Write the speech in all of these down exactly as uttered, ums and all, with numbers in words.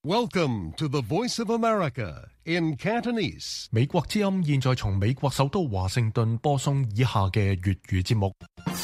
Welcome to the Voice of America in Cantonese. 美國之音現在從美國首都華盛頓播送以下嘅粵語節目。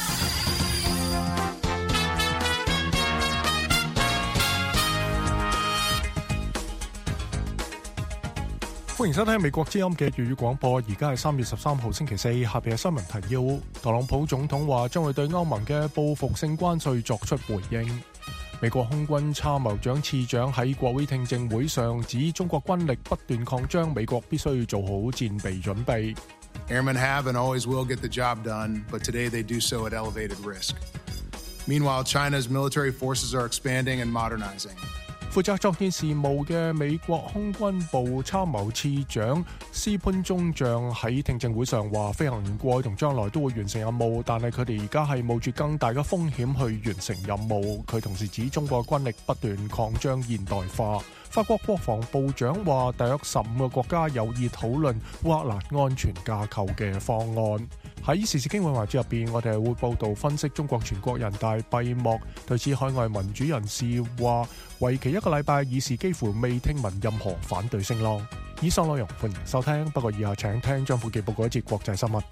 歡迎收聽美國之音嘅粵語廣播，而家係三月十三號星期四，下邊嘅新聞提要。特朗普總統話將會對歐盟嘅報復性關稅作出回應。美國空軍參謀長次長喺國會聽證會上指，中國軍力不斷擴張，美國必須做好戰備準備。 Airmen have and always will get the job done, but today they do so at elevated risk. Meanwhile, China's military forces are expanding and modernizing. 負責作戰事務嘅美國空軍部參謀次長斯潘中將喺聽證會上話，飛行員過去同將來都會完成任務，但係佢哋而家係冒住更大嘅風險去完成任務。佢同時指中國軍力不斷擴張現代化。法國國防部長話，大約十五個國家有意討論烏克蘭安全架構嘅方案。喺時事經緯環節入邊，我哋係會報導分析中國全國人大閉幕。對此，海外民主人士話，為期一個禮拜，議事幾乎未聽聞任何反對聲浪。以上內容歡迎收聽，不過以下請聽張富記報告一節國際新聞。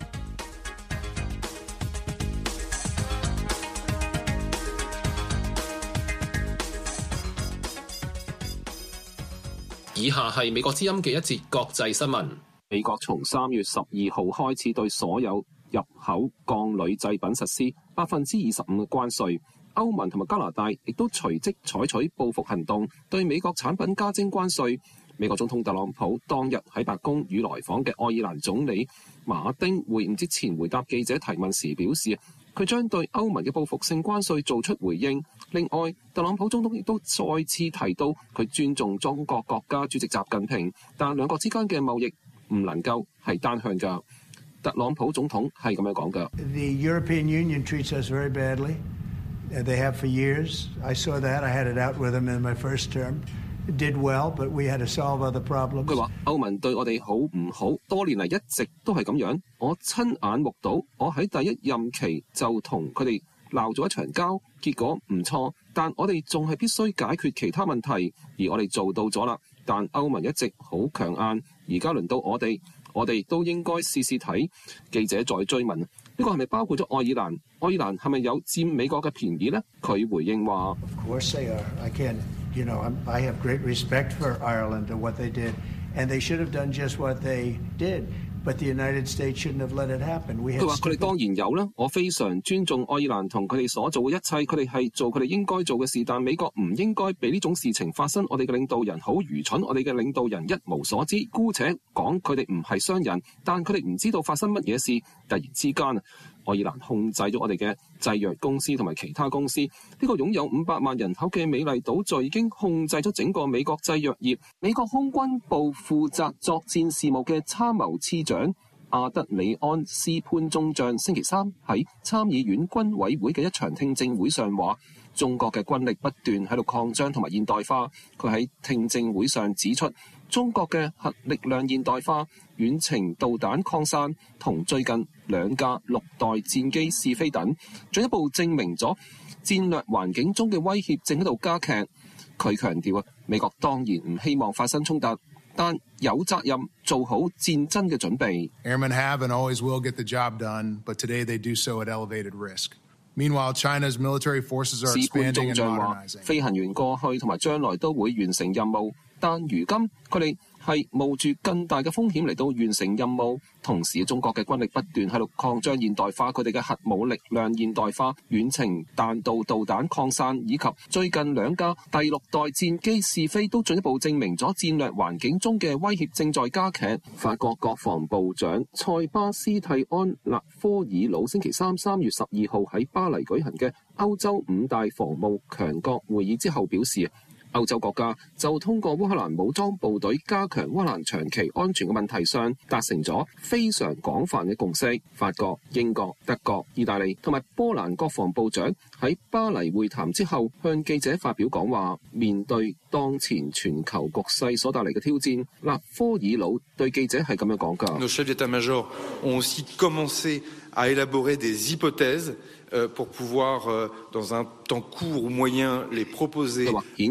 以下係美國之音嘅一節國際新聞。美國從三月十二號開始對所有入口鋼鋁製品實施百分之二十五嘅關稅。歐盟同埋加拿大亦都隨即採取報復行動，對美國產品加徵關稅。美國總統特朗普當日喺白宮與來訪嘅愛爾蘭總理馬丁會晤之前，回答記者提問時表示，佢將對歐盟嘅報復性關稅做出回應。另外，特朗普總統亦都再次提到佢尊重中國國家主席習近平，但兩國之間嘅貿易唔能夠係單向㗎。特朗普總統係咁樣講㗎。 The European Union treats us very badly. They have for years. I saw that. I had it out with them in my first term. It did well, but we had to solve other problems. 佢話歐盟對我哋好唔好，多年嚟一直都係咁樣。我親眼目睹，我喺第一任期就同佢哋鬧咗一場交，結果唔錯。但我哋仲係必須解決其他問題，而我哋做到咗啦。但歐盟一直好強硬，而家輪到我哋。我哋都應該試試睇。記者再追問，呢個係咪包括咗愛爾蘭？愛爾蘭係咪有佔美國嘅便宜呢？佢回應話 Of course they are. I can't, you know, I have great respect for Ireland and what they did, and they should have done just what they did. But the United States shouldn't have let it happen. 佢話：佢哋當然有啦，我非常尊重愛爾蘭同佢哋所做嘅一切，佢哋係做佢哋應該做嘅事，但美國唔應該俾呢種事情發生。我哋嘅領導人好愚蠢，我哋嘅領導人一無所知。姑且講佢哋唔係商人，但佢哋唔知道發生乜嘢事。突然之間，愛爾蘭控制咗我哋嘅製藥公司同埋其他公司。呢、這個擁有五百萬人口嘅美麗島就已經控制咗整個美國製藥業。美國空軍部負責作戰事務嘅參謀次長阿德里安斯潘中將星期三喺參議院軍委會嘅一場聽證會上話，中國嘅軍力不斷喺度擴張同埋現代化。佢喺聽證會上指出，中國嘅核力量現代化、遠程導彈擴散同最近兩架六代戰機試飛等，進一步證明咗戰略環境中嘅威脅正喺度加劇。佢強調啊，美國當然唔希望發生衝突，但有責任做好戰爭嘅準備。 Airmen have and always will get the job done, but today they do so at elevated risk. Meanwhile, China's military forces are expanding and modernizing. 飛行員過去同埋將來都會完成任務，但如今佢哋係冒住更大嘅風險嚟到完成任務。同時，中國嘅軍力不斷喺度擴張現代化，佢哋嘅核武力量現代化、遠程彈道導彈擴散，以及最近兩架第六代戰機試飛，都進一步證明咗戰略環境中嘅威脅正在加劇。法國國防部長塞巴斯蒂安勒科爾魯星期三三月十二號喺巴黎舉行嘅歐洲五大防務強國會議之後表示，歐洲國家就通過烏克蘭武裝部隊加強烏克蘭長期安全嘅問題上達成咗非常廣泛嘅共識。法國、英國、德國、意大利同埋波蘭國防部長喺巴黎會談之後向記者發表講話，面對當前全球局勢所帶嚟嘅挑戰，勒科爾魯對記者係咁樣講㗎。 Nos chefs d'état-major ont aussi commencé à élaborer des hypothèses pour pouvoir dans un temps court ou moyen les proposer. 佢話顯然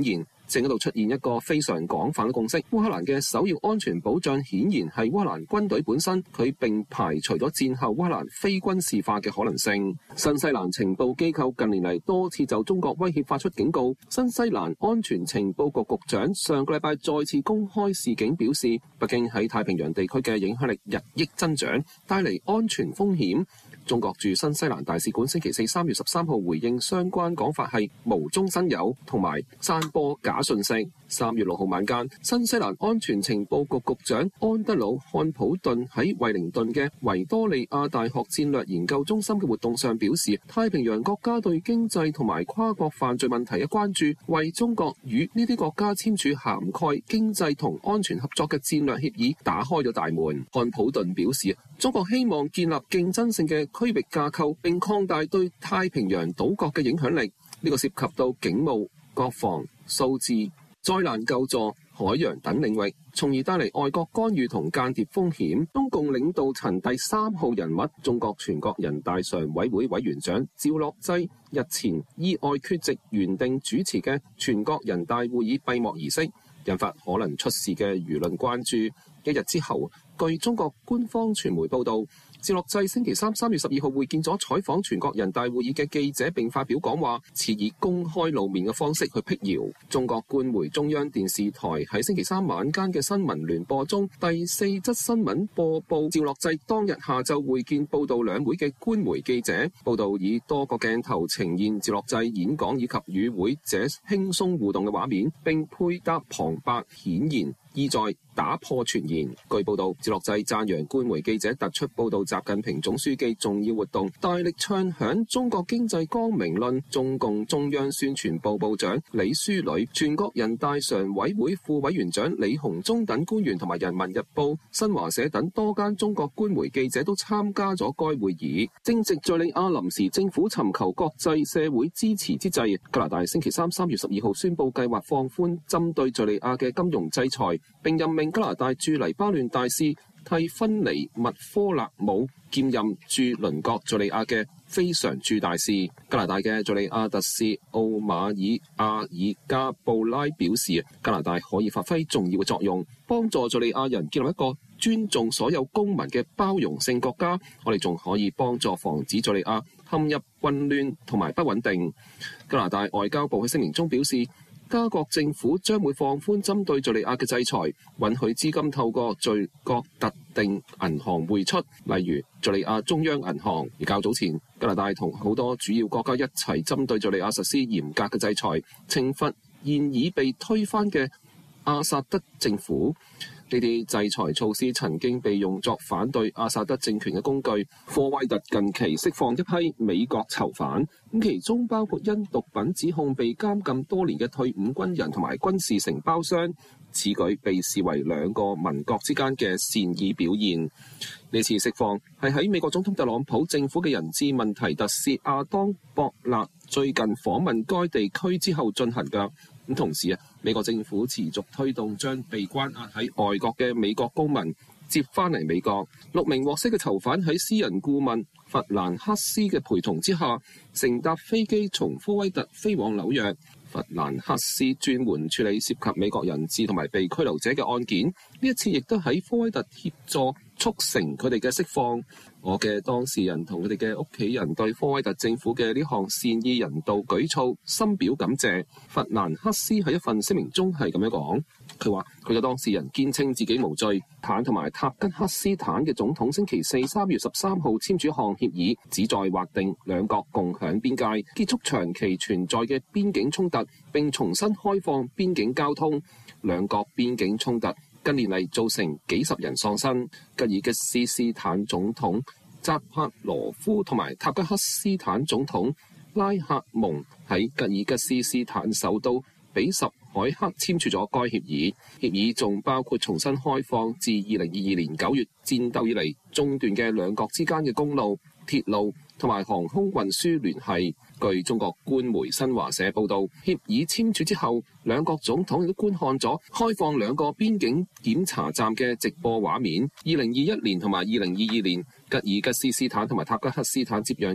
正喺度出現一個非常廣泛嘅共識。烏克蘭嘅首要安全保障顯然係烏克蘭軍隊本身，佢並排除咗戰後烏克蘭非軍事化嘅可能性。新西蘭情報機構近年嚟多次就中國威脅發出警告。新西蘭安全情報局局長上個禮拜再次公開示警，表示北京喺太平洋地區嘅影響力日益增長，帶嚟安全風險。中國駐新西蘭大使館星期四三月十三號回應相關講法係無中生有同埋散播假信息。三月六號晚間，新西蘭安全情報局局長安德魯漢普頓喺惠靈頓嘅維多利亞大學戰略研究中心嘅活動上表示，太平洋國家對經濟同埋跨國犯罪問題嘅關注，為中國與呢啲國家簽署涵蓋經濟同安全合作嘅戰略協議打開咗大門。漢普頓表示，中國希望建立競爭性嘅區域架構，並擴大對太平洋島國嘅影響力。呢個涉及到警務、國防、數字、災難救助、海洋等領域，從而帶嚟外國干預同間諜風險。中共領導層第三號人物、中國全國人大常委會委員長趙樂際日前意外缺席原定主持嘅全國人大會議閉幕儀式，引發可能出事嘅輿論關注。一日之後，據中國官方傳媒報道，趙樂際星期三三月十二號會見咗採訪全國人大會議嘅記者，並發表講話，似以公開露面嘅方式去辟謠。中國官媒中央電視台喺星期三晚間嘅新聞聯播中，第四則新聞播報趙樂際當日下晝會見報道兩會嘅官媒記者。報道以多個鏡頭呈現趙樂際演講以及與會者輕鬆互動嘅畫面，並配搭旁白，顯然意在打破傳言。據報道，趙樂際讚揚官媒記者突出報道習近平總書記重要活動，大力唱響中國經濟光明論。中共中央宣傳部部長李書磊、全國人大常委會副委員長李鴻忠等官員同埋人民日報、新華社等多間中國官媒記者都參加咗該會議。正值敘利亞臨時政府尋求國際社會支持之際，加拿大星期三三月十二號宣布計劃放寬針對敘利亞嘅金融制裁，並任命加拿大駐黎巴嫩大使蒂芬尼麥科勒姆兼任駐鄰國敘利亞嘅非常駐大使。加拿大嘅敘利亞特使奧馬爾阿爾加布拉表示，加拿大可以發揮重要嘅作用，幫助敘利亞人建立一個尊重所有公民嘅包容性國家。我哋仲可以幫助防止敘利亞陷入混亂同埋不穩定。加拿大外交部喺聲明中表示，加國政府將會放寬針對敘利亞嘅制裁，允許資金透過敘國特定銀行匯出，例如敘利亞中央銀行。而較早前，加拿大同好多主要國家一齊針對敘利亞實施嚴格嘅制裁，懲罰現已被推翻嘅阿薩德政府。呢啲制裁措施曾經被用作反對阿薩德政權嘅工具。科威特近期釋放一批美國囚犯，咁其中包括因毒品指控被監禁多年嘅退伍軍人同埋軍事承包商。此舉被視為兩個民國之間嘅善意表現。呢次釋放係喺美國總統特朗普政府嘅人質問題特使亞當博納最近訪問該地區之後進行嘅。咁同時啊，美國政府持續推動將被關押喺外國嘅美國公民接翻嚟美國。六名獲釋嘅囚犯喺私人顧問弗蘭克斯嘅陪同之下，乘搭飛機從科威特飛往紐約。弗蘭克斯專門處理涉及美國人質同埋被拘留者嘅案件，呢一次亦都喺科威特協助促成佢哋嘅釋放。我嘅當事人同佢哋嘅屋企人對科威特政府嘅呢項善意人道舉措深表感謝。弗蘭克斯喺一份聲明中係咁樣講，佢話佢嘅當事人堅稱自己無罪。坦同埋塔吉克斯坦嘅總統星期四三月十三號簽署一項協議，旨在劃定兩國共享邊界，結束長期存在嘅邊境衝突，並重新開放邊境交通。兩國邊境衝突近年嚟造成幾十人喪生。吉爾吉斯斯坦總統扎帕羅夫同埋塔吉克斯坦總統拉赫蒙喺吉爾吉斯斯坦首都比什凱克簽署咗該協議。協議仲包括重新開放自二零二二年九月戰鬥以嚟中斷嘅兩國之間嘅公路、鐵路同埋航空運輸聯繫。據中國官媒新華社報道，協議簽署之後，兩國總統亦都觀看咗開放兩個邊境檢查站嘅直播畫面。二零二一年同埋二零二二年，吉爾吉斯斯坦同埋塔吉克斯坦接壤嘅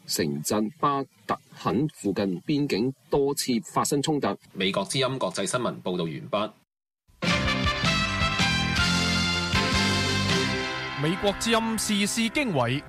城鎮巴特肯附近邊境多次發生衝突。 美國之音國際新聞報導完畢。 美國之音時事經緯。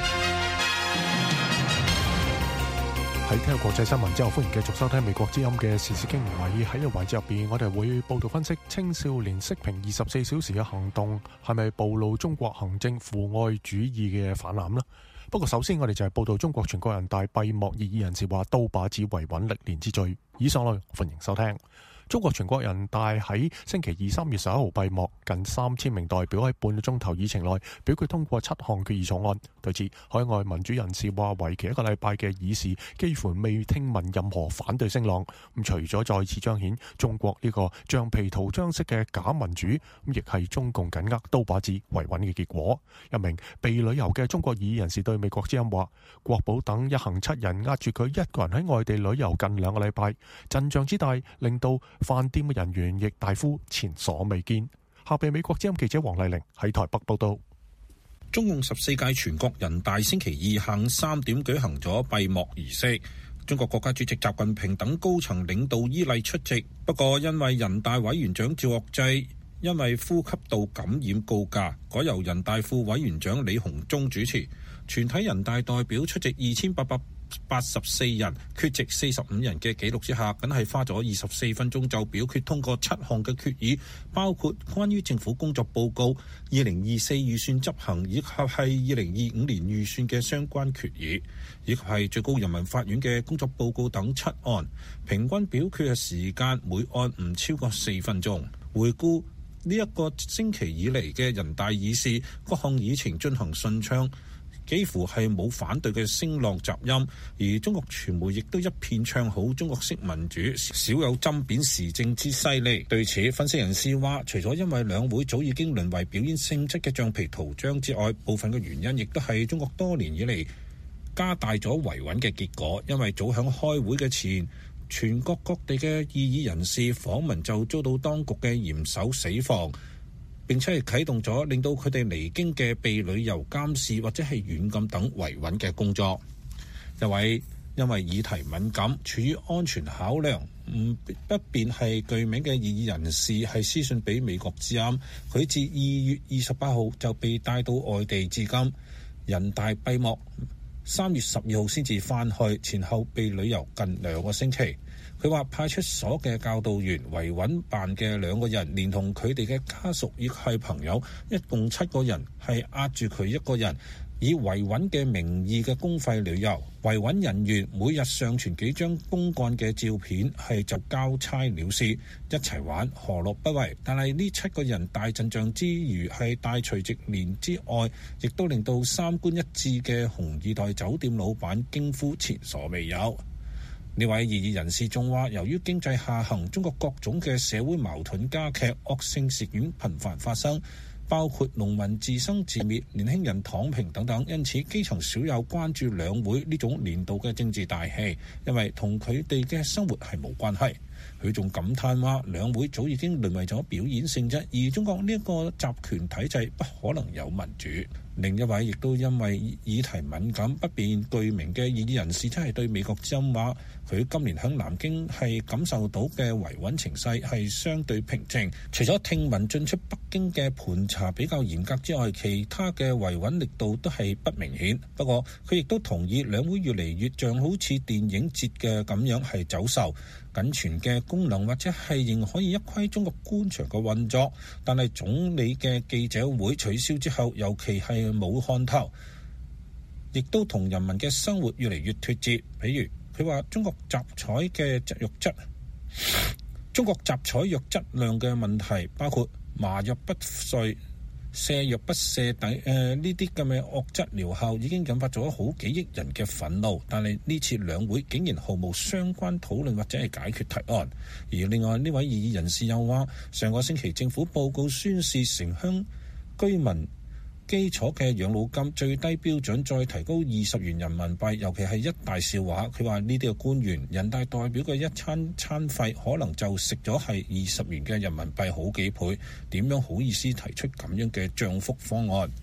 喺聽到國際新聞之後，歡迎繼續收聽美國之音嘅時事經緯。喺呢個環節入邊，我哋會報道分析青少年息屏二十四小時嘅行動係咪暴露中國行政父愛主義嘅泛濫呢？不過首先我哋就係報道中國全國人大閉幕，異議人士話刀把子維穩歷年之最。以上內容歡迎收聽。中國全國人大喺星期二三月十一號閉幕，近三千名代表喺半個鐘頭議程內表決通過七項決議草案。對此，海外民主人士話，為期一個禮拜嘅議事幾乎未聽聞任何反對聲浪。咁除咗再次彰顯中國呢個橡皮圖章式嘅假民主，咁亦係中共緊握刀把子維穩嘅結果。一名被旅遊嘅中國異議人士對美國之音話，國保等一行七人壓住佢一個人喺外地旅遊近兩個禮拜，陣仗之大令到飯店嘅人員亦大呼前所未見。下邊美國之音記者黃麗玲喺台北報道。 中共十四屆全國人大星期二下午三點舉行咗閉幕儀式，中國國家主席習近平等高層領導依例出席。不過因為人大委員長趙樂際因為呼吸道感染告假，改由人大副委員長李鴻忠主持。全體人大代表出席二千八百八十四人，缺席四十五人嘅紀錄之下，僅係花咗二十四分鐘就表決通過七項嘅決議，包括關於政府工作報告、二零二四預算執行以及係二零二五年預算嘅相關決議，以及係最高人民法院嘅工作報告等七案。平均表決嘅時間每案唔超過四分鐘。回顧呢一個星期以嚟嘅人大議事，各項議程進行順暢，幾乎係冇反對嘅聲浪雜音，而中國傳媒亦都一片唱好中國式民主，少有針砭時政之犀利。對此，分析人士話，除咗因為兩會早已經淪為表演性質嘅橡皮圖章之外，部分嘅原因亦都係中國多年以嚟加大咗維穩嘅結果。因為早響開會嘅前，全國各地嘅異議人士訪問就遭到當局嘅嚴守死防，並且係啟動咗令到佢哋離京嘅被旅遊監視或者係軟禁等維穩嘅工作。一位因為議題敏感、處於安全考量唔不便係具名嘅異議人士係私信俾美國之音，佢自二月二十八號就被帶到外地至今。人大閉幕三月十二號先至返去，前後被旅遊近兩個星期。佢話派出所嘅教導員、維穩辦嘅兩個人，連同佢哋嘅家屬亦係朋友，一共七個人係壓住佢一個人，以維穩嘅名義嘅公費旅遊。維穩人員每日上傳幾張公幹嘅照片，係就交差了事，一齊玩何樂不為。但係呢七個人大陣仗之餘係大除夕年之外，亦都令到三觀一致嘅紅二代酒店老闆驚呼前所未有。呢位異議人士仲話，由於經濟下行，中國各種嘅社會矛盾加劇，惡性事件頻繁發生，包括農民自生自滅、年輕人躺平等等，因此基層少有關注兩會呢種年度嘅政治大戲，因為同佢哋嘅生活係冇關係。佢仲感嘆話，兩會早已經淪為咗表演性質，而中國呢一個集權體制不可能有民主。另一位亦都因為議題敏感不便具名嘅異議人士，真係對美國之音話，佢今年喺南京係感受到嘅維穩情勢係相對平靜，除咗聽聞進出北京嘅盤查比較嚴格之外，其他嘅維穩力度都係不明顯。不過佢亦都同意兩會越嚟越像好似電影節嘅咁樣係走秀，僅存嘅功能或者係仍可以一窺中國官場嘅運作，但係總理嘅記者會取消之後，尤其係冇看頭，亦都同人民嘅生活越嚟越脫節。比如佢話中國集採嘅藥質，中國集採藥質量嘅問題，包括麻藥不遂、瀉藥不瀉等誒呢啲咁嘅惡質療效，已經引發咗好幾億人嘅憤怒。但係呢次兩會竟然毫無相關討論或者係解決提案。而另外呢位異議人士又話，上個星期政府報告宣示城鄉居民基礎嘅養老金最低標準再提高二十元人民幣，尤其係一大笑話。佢話呢啲嘅官員、人大代表嘅一餐餐費可能就食咗係二十元嘅人民幣好幾倍，點樣好意思提出咁樣嘅漲幅方案？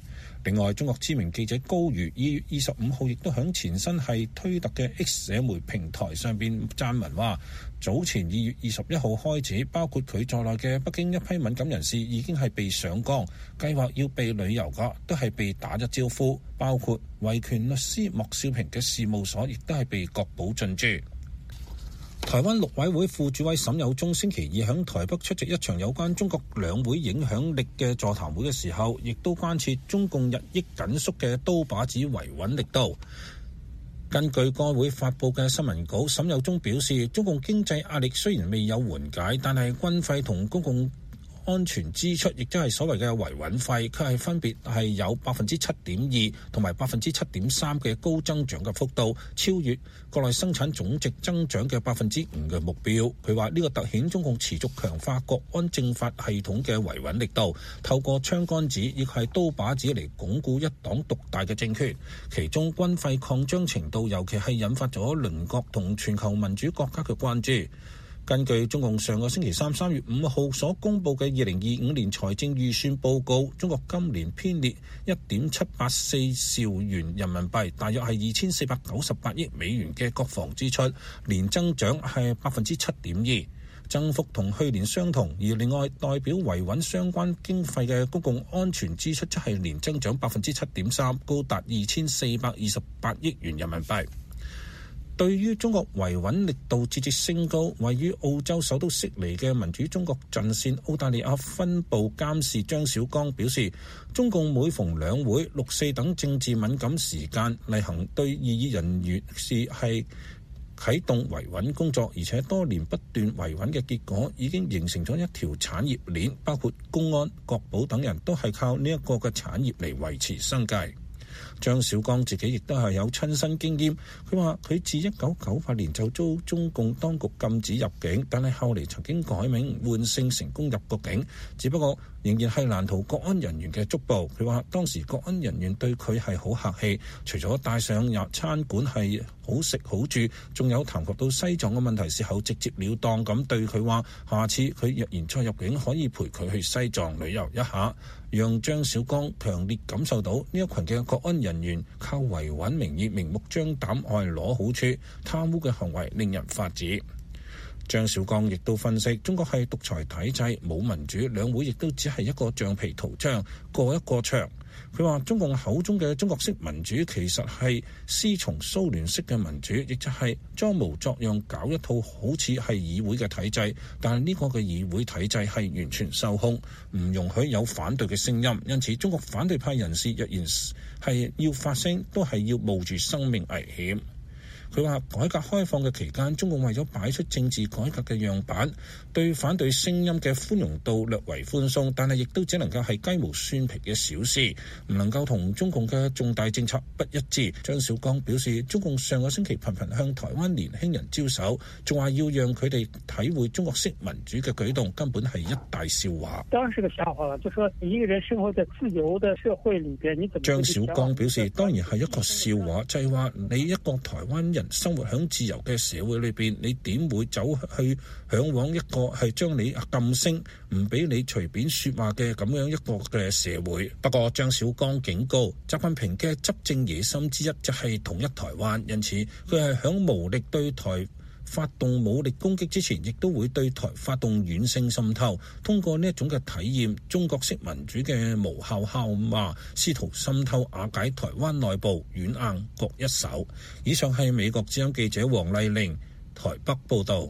另外，中國知名記者高瑜二月二十五號亦都響前身係推特嘅 X 社媒平台上邊撰文話，早前二月二十一號開始，包括佢在內嘅北京一批敏感人士已經係被上綱，計劃要被旅遊嘅都係被打咗招呼，包括維權律師莫少平嘅事務所亦都係被確保進駐。台灣陸委會副主委沈有忠星期二響台北出席一場有關中國兩會影響力嘅座談會嘅時候，亦都關切中共日益緊縮嘅刀把子維穩力度。根據該會發佈嘅新聞稿，沈有忠表示，中共經濟壓力雖然未有緩解，但係軍費同公共安全支出，亦即係所謂嘅維穩費，卻係分別係有百分之七點二同埋百分之七點三嘅高增長嘅幅度，超越國內生產總值增長嘅百分之五嘅目標。佢話呢個凸顯中共持續強化國安政法系統嘅維穩力度，透過槍桿子亦係刀把子嚟鞏固一黨獨大嘅政權。其中軍費擴張程度，尤其係引發咗鄰國同全球民主國家嘅關注。根據中共上個星期三三月五號所公布嘅二零二五年財政預算報告，中國今年編列一點七八四兆元人民幣，大約係二千四百九十八億美元嘅國防支出，年增長係百分之七點二，增幅同去年相同。而另外代表維穩相關經費嘅公共安全支出則係年增長百分之七點三，高達二千四百二十八億元人民幣。對於中國維穩力度節節升高，位於澳洲首都悉尼嘅民主中國陣線澳大利亞分部監事張小剛表示，中共每逢兩會、六四等政治敏感時間，例行對異議人員是係啟動維穩工作，而且多年不斷維穩嘅結果已經形成咗一條產業鏈，包括公安、國保等人都係靠呢一個嘅產業嚟維持生計。張小剛自己亦都係有親身經驗，佢話佢自一九九八年就遭中共當局禁止入境，但係後嚟曾經改名換姓成功入國境，只不過仍然係難逃國安人員嘅捉捕。佢話當時國安人員對佢係好客氣，除咗帶上入餐館係好食好住，仲有談及到西藏嘅問題時候直接了當咁對佢話，下次佢若然再入境可以陪佢去西藏旅遊一下，讓張小剛強烈感受到呢一群嘅國安人員靠維穩名義明目張膽愛攞好處，貪污嘅行為令人髮指。張小剛亦都分析，中國係獨裁體制，冇民主，兩會亦都只係一個橡皮圖章，過一個場。佢話中共口中嘅中國式民主其實係師從蘇聯式嘅民主，亦就係裝模作樣搞一套好似係議會嘅體制，但係呢個嘅議會體制係完全受控，唔容許有反對嘅聲音，因此中國反對派人士若然係要發聲，都係要冒住生命危險。佢話改革開放嘅期間，中共為咗擺出政治改革嘅樣板，對反對聲音嘅寬容度略為寬鬆，但係亦都只能夠係雞毛蒜皮嘅小事，唔能夠同中共嘅重大政策不一致。張小剛表示，中共上個星期頻頻向台灣年輕人招手，仲話要讓佢哋體會中國式民主嘅舉動，根本係一大笑話。 當然是個笑話啦，就說一個人生活在自由的社會裏邊，你怎麼？ 張小剛表示，當然係一個笑話，就係話你一個台灣人生活喺自由嘅社會裏邊，你點會走去嚮往一個係將你禁聲，唔俾你隨便說話嘅咁樣一個嘅社會？不過張小剛警告，習近平嘅執政野心之一就係統一台灣，因此佢係響無力對台發動武力攻擊之前，亦都會對台發動軟性滲透，通過呢一種嘅體驗中國式民主嘅無效號碼，試圖滲透瓦解台灣內部，軟硬各一手。以上係美國之音記者黃麗玲台北報道。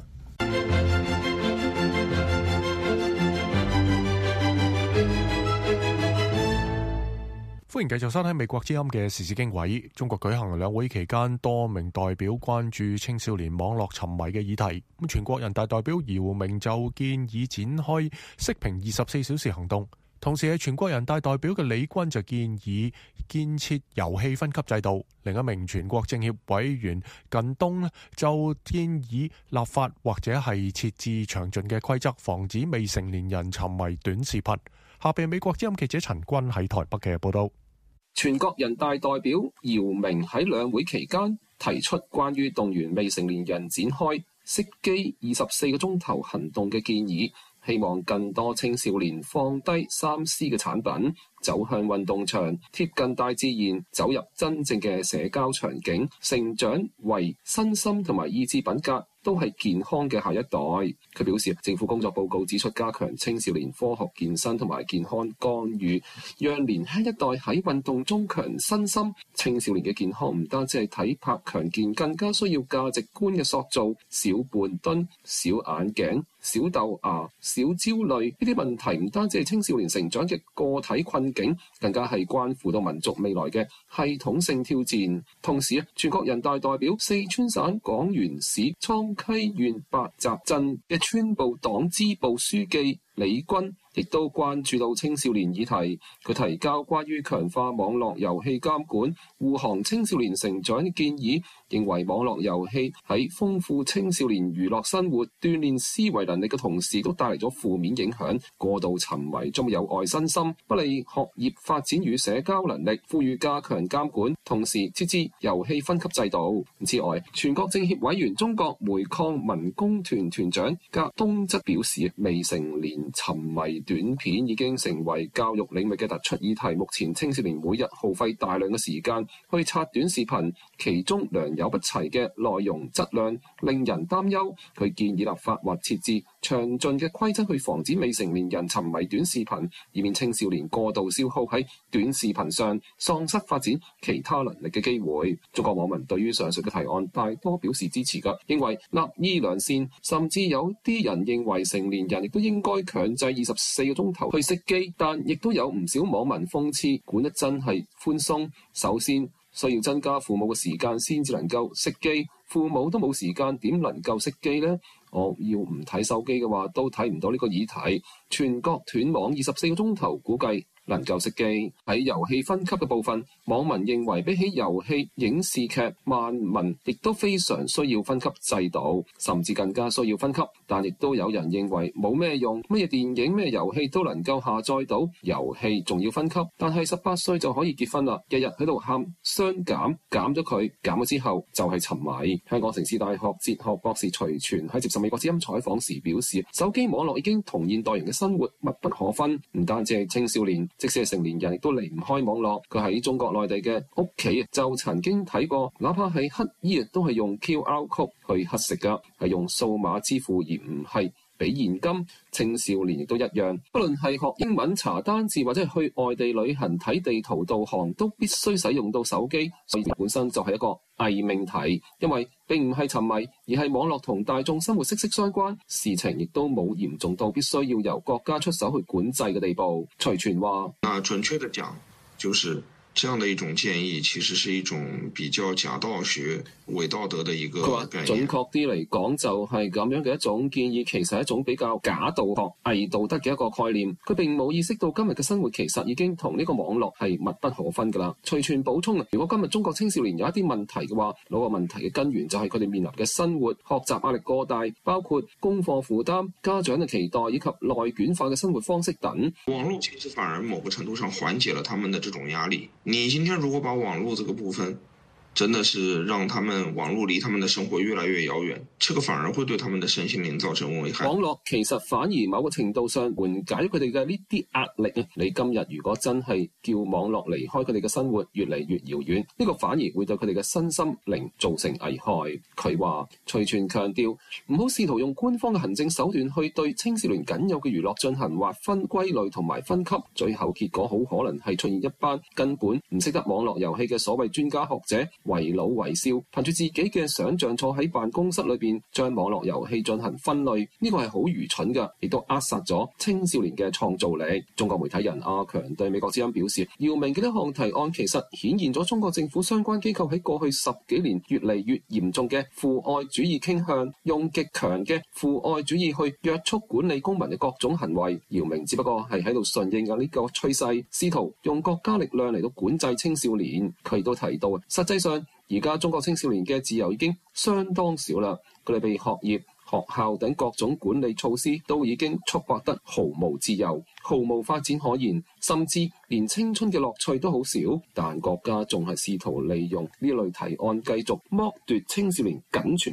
歡迎繼續收睇美國之音嘅時事經緯。中國舉行兩會期間，多名代表關注青少年網絡沉迷嘅議題。咁全國人大代表姚明就建議展開息屏二十四小時行動，同時係全國人大代表嘅李軍就建議建設遊戲分級制度。另一名全國政協委員靳東就建議立法或者係設置詳盡嘅規則，防止未成年人沉迷短視頻。下邊美國之音記者陳君喺台北嘅報道。 全國人大代表姚明喺兩會期間提出關於動員未成年人展開熄機二十四個鐘頭行動嘅建議， 希望更多青少年放低三 C 嘅產品，走向運動場，貼近大自然，走入真正嘅社交場景，成長為身心同埋意志品格都係健康嘅下一代。佢表示，政府工作報告指出，加強青少年科學健身同埋健康干預，讓年輕一代喺運動中強身心。青少年嘅健康唔單止係體魄強健，更加需要價值觀嘅塑造。小半蹲、小眼鏡、小豆芽、小焦慮呢啲問題唔單止係青少年成長嘅個體困境，更加係關乎到民族未來嘅系統性挑戰。同時，全國人大代表四川省廣元市蒼溪縣白澤鎮嘅村部黨支部書記李軍亦都關注到青少年議題。佢提交關於強化網絡遊戲監管、護航青少年成長嘅建議，認為網絡遊戲喺豐富青少年娛樂生活、鍛鍊思維能力嘅同時，都帶嚟咗負面影響。過度沉迷將會有害身心，不利學業發展與社交能力。呼籲加強監管，同時設置遊戲分級制度。此外，全國政協委員、中國煤礦民工團團長格東則表示，未成年沉迷短片已經成為教育領域嘅突出議題。目前青少年每日耗費大量嘅時間去刷短視頻，其中良莠不齊嘅內容質量令人擔憂。佢建議立法或設置詳盡嘅規則去防止未成年人沉迷短視頻，以免青少年過度消耗喺短視頻上，喪失發展其他能力嘅機會。中國網民對於上述嘅提案大多表示支持㗎，認為立意良善，甚至有啲人認為成年人亦都應該強制二十四個鐘頭去熄機，但亦都有唔少網民諷刺管得真係寬鬆。首先需要增加父母嘅時間先至能夠熄機，父母都冇時間點能夠熄機呢？我要唔睇手機嘅話都睇唔到呢個議題。全國斷網二十四個鐘頭估計能夠熄機。喺遊戲分級嘅部分，網民認為比起遊戲、影視劇、漫文，亦都非常需要分級制度，甚至更加需要分級。但亦都有人認為冇咩用，乜嘢電影、咩遊戲都能夠下載到，遊戲仲要分級。但係十八歲就可以結婚啦，日日喺度喊雙減，減咗佢，減咗之後就係沉迷。香港城市大學哲學博士徐全喺接受美國之音採訪時表示，手機網絡已經同現代人嘅生活密不可分，唔單止係青少年，即使係成年人亦都離唔開網絡。佢喺中國內地嘅屋企就曾經睇過，哪怕係乞衣都係用 Q R code 去乞食㗎，係用數碼支付而唔係俾現金。青少年亦都一樣，不論係學英文、查單字或者係去外地旅行睇地圖導航，都必須使用到手機。所以本身就係一個偽命題，因為並唔係沉迷，而係網絡同大眾生活息息相關，事情亦都冇嚴重到必須要由國家出手去管制嘅地步。徐全話： 啊，準確的講，就是這樣的一種建議，其實是一種比較假道學、偽道德的一個概念。 準確啲嚟講，就係咁樣嘅一種建議，其實係一種比較假道學、偽道德嘅一個概念。佢並冇意識到今日嘅生活其實已經同呢個網絡係密不可分㗎啦。徐全補充啊，如果今日中國青少年有一啲問題嘅話，攞個問題嘅根源就係佢哋面臨嘅生活、學習壓力過大，包括功課負擔、家長嘅期待以及內卷化嘅生活方式等。 網絡其實反而某個程度上緩解了他們的這種壓力。你今天如果把網絡這個部分真的是讓他們網絡離他們的生活越來越遙遠，這個反而會對他們的身心靈造成危害。 網絡其實反而某個程度上緩解佢哋嘅呢啲壓力啊！你今日如果真係叫網絡離開佢哋嘅生活越嚟越遙遠，呢個反而會對佢哋嘅身心靈造成危害。佢話徐全強調，唔好試圖用官方嘅行政手段去對青少年僅有嘅娛樂進行劃分歸類同埋分級，最後結果好可能係出現一班根本唔識得網絡遊戲嘅所謂專家學者，為老為少，憑住自己嘅想像坐喺辦公室裏邊，將網絡遊戲進行分類，呢個係好愚蠢嘅，亦都扼殺咗青少年嘅創造力。中國媒體人阿強對美國之音表示，姚明嘅呢項提案其實顯現咗中國政府相關機構喺過去十幾年越嚟越嚴重嘅父愛主義傾向，用極強嘅父愛主義去約束管理公民嘅各種行為。姚明只不過係喺度順應緊呢個趨勢，試圖用國家力量嚟到管制青少年。佢亦都提到，實際上而家中國青少年嘅自由已經相當少啦，佢哋被學業、學校等各種管理措施都已經束縛得毫無自由、毫無發展可言，甚至連青春嘅樂趣都好少。但國家仲係試圖利用呢類提案繼續剝奪青少年僅存嘅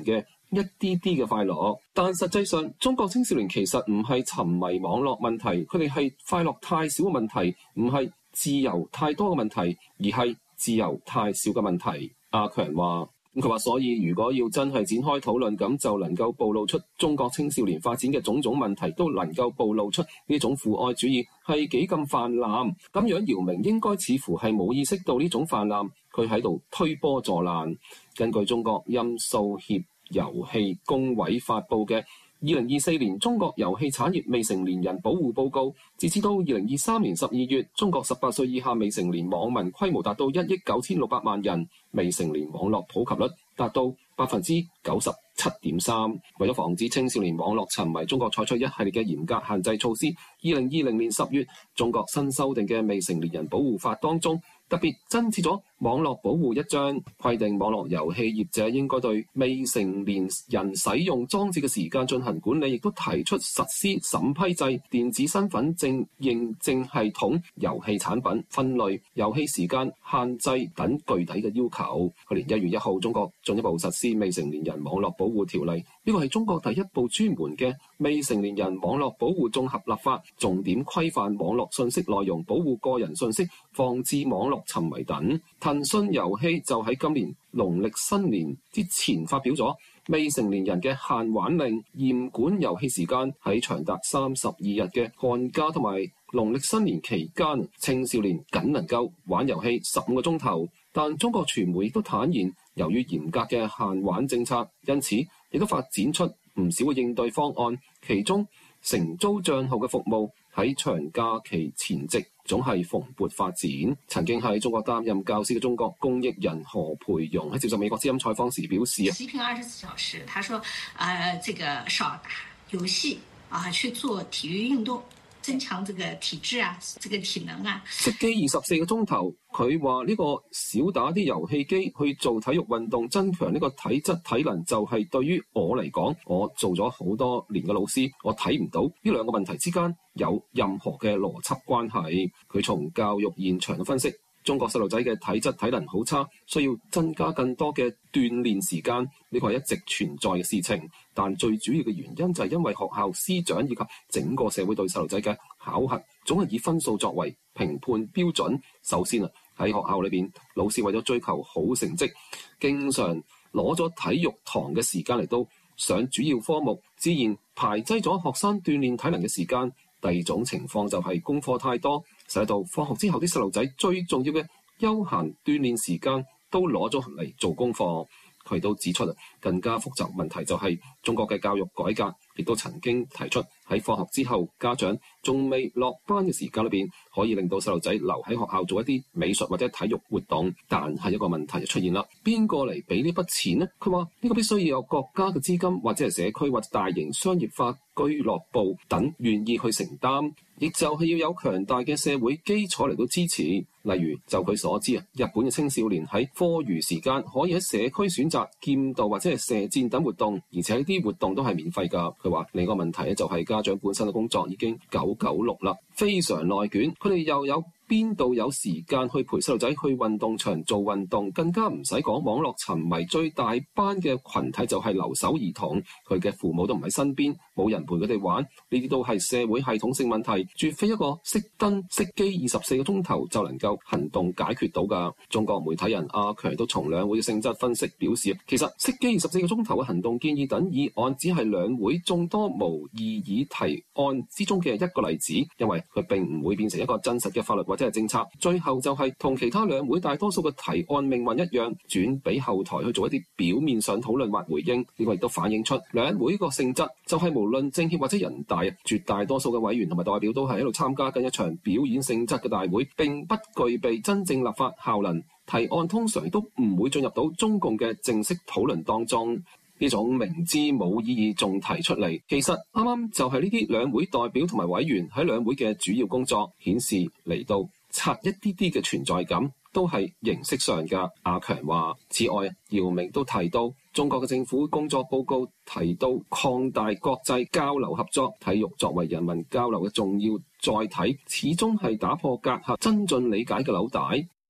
一啲啲嘅快樂。但實際上，中國青少年其實唔係沉迷網絡問題，佢哋係快樂太少嘅問題，唔係自由太多嘅問題，而係自由太少嘅問題。阿強話。佢話：所以如果要真係展開討論，咁就能夠暴露出中國青少年發展嘅種種問題，都能夠暴露出呢種父愛主義係幾咁泛濫。咁樣姚明應該似乎係冇意識到呢種泛濫，佢喺度推波助瀾。根據中國音素協遊戲工委發布嘅二零二四年中國遊戲產業未成年人保護報告，截至到二零二三年十二月，中國十八歲以下未成年網民規模達到一億九千六百萬人，未成年網絡普及率達到百分之九十七點三。為咗防止青少年網絡沉迷，中國採取一系列嘅嚴格限制措施。二零二零年十月，中國新修訂嘅未成年人保護法當中，特別增設咗網絡保護一章，規定網絡遊戲業者應該對未成年人使用裝置嘅時間進行管理，亦都提出實施審批制、電子身份證認證系統、遊戲產品分類、遊戲時間限制等具體嘅要求。去年一月一號，中國進一步實施未成年人網絡保護條例，呢個係中國第一部專門嘅未成年人網絡保護綜合立法，重點規範網絡信息內容、保護個人信息、防治網絡沉迷等。騰訊遊戲就喺今年農曆新年之前發表咗未成年人嘅限玩令，嚴管遊戲時間。喺長達三十二日嘅寒假同埋農曆新年期間，青少年僅能夠玩遊戲十五個鐘頭。但中國傳媒亦都坦言，由於嚴格嘅限玩政策，因此亦都發展出唔少嘅應對方案，其中承租帳號嘅服務喺長假期前夕總係蓬勃發展。曾經喺中國擔任教師嘅中國公益人何培榮喺接受美國之音採訪時表示： 習近平二十四小時，他說，呃，這個少打遊戲啊，去做體育運動，增強這個體質啊，這個體能啊。 熄機二十四個鐘頭，佢話呢個少打啲遊戲機去做體育運動，增強呢個體質體能，就係對於我嚟講，我做咗好多年嘅老師，我睇唔到呢兩個問題之間有任何嘅邏輯關係。佢從教育現場嘅分析，中國細路仔嘅體質體能好差，需要增加更多嘅鍛鍊時間，呢個係一直存在嘅事情。但最主要嘅原因就係因為學校師長以及整個社會對細路仔嘅考核總係以分數作為評判標準。首先啊，喺學校裏邊，老師為咗追求好成績，經常攞咗體育堂嘅時間嚟到上主要科目，自然排擠咗學生鍛鍊體能嘅時間。第二種情況就係功課太多，使到放學之後啲細路仔最重要嘅休閒鍛鍊時間都攞咗嚟做功課。佢都指出，更加複雜問題就係中國嘅教育改革，亦都曾經提出喺放學之後，家長仲未落班嘅時間裏邊，可以令到細路仔留喺學校做一啲美術或者體育活動。但係一個問題就出現啦，邊個嚟俾呢筆錢呢？佢話呢個必須要有國家嘅資金，或者係社區或者大型商業化俱樂部等願意去承擔，亦就係要有強大嘅社會基礎嚟到支持。例如就佢所知啊，日本嘅青少年喺課餘時間可以喺社區選擇劍道或者係射箭等活動，而且呢啲活動都係免費㗎。佢話另一個問題咧就係家長本身嘅工作已經九九六啦，非常內卷，佢哋又有邊度有時間去陪細路仔去運動場做運動？更加唔使講網絡沉迷，最大班嘅群體就係留守兒童，佢嘅父母都唔喺身邊，冇人陪佢哋玩，呢啲都係社會系統性問題，絕非一個熄燈熄機二十四個鐘頭就能夠行動解決到㗎。中國媒體人阿強都從兩會嘅性質分析表示，其實熄機二十四個鐘頭嘅行動建議等議案只係兩會眾多無異議提案之中嘅一個例子，因為佢並唔會變成一個真實嘅法律或者係政策，最後就係同其他兩會大多數嘅提案命運一樣，轉俾後台去做一啲表面上討論或回應。呢個亦都反映出兩會個性質，就係無論政協或者人大，絕大多數嘅委員同埋代表都係喺度參加緊一場表演性質嘅大會，並不具備真正立法效能。提案通常都唔會進入到中共嘅正式討論當中。呢種明知冇意義仲提出嚟，其實啱啱就係呢啲兩會代表同埋委員喺兩會嘅主要工作，顯示嚟到刷一啲啲嘅存在感，都係形式上嘅。阿強話，此外，姚明都提到中國嘅政府工作報告提到擴大國際交流合作，體育作為人民交流嘅重要載體，始終係打破隔閡、增進理解嘅紐帶。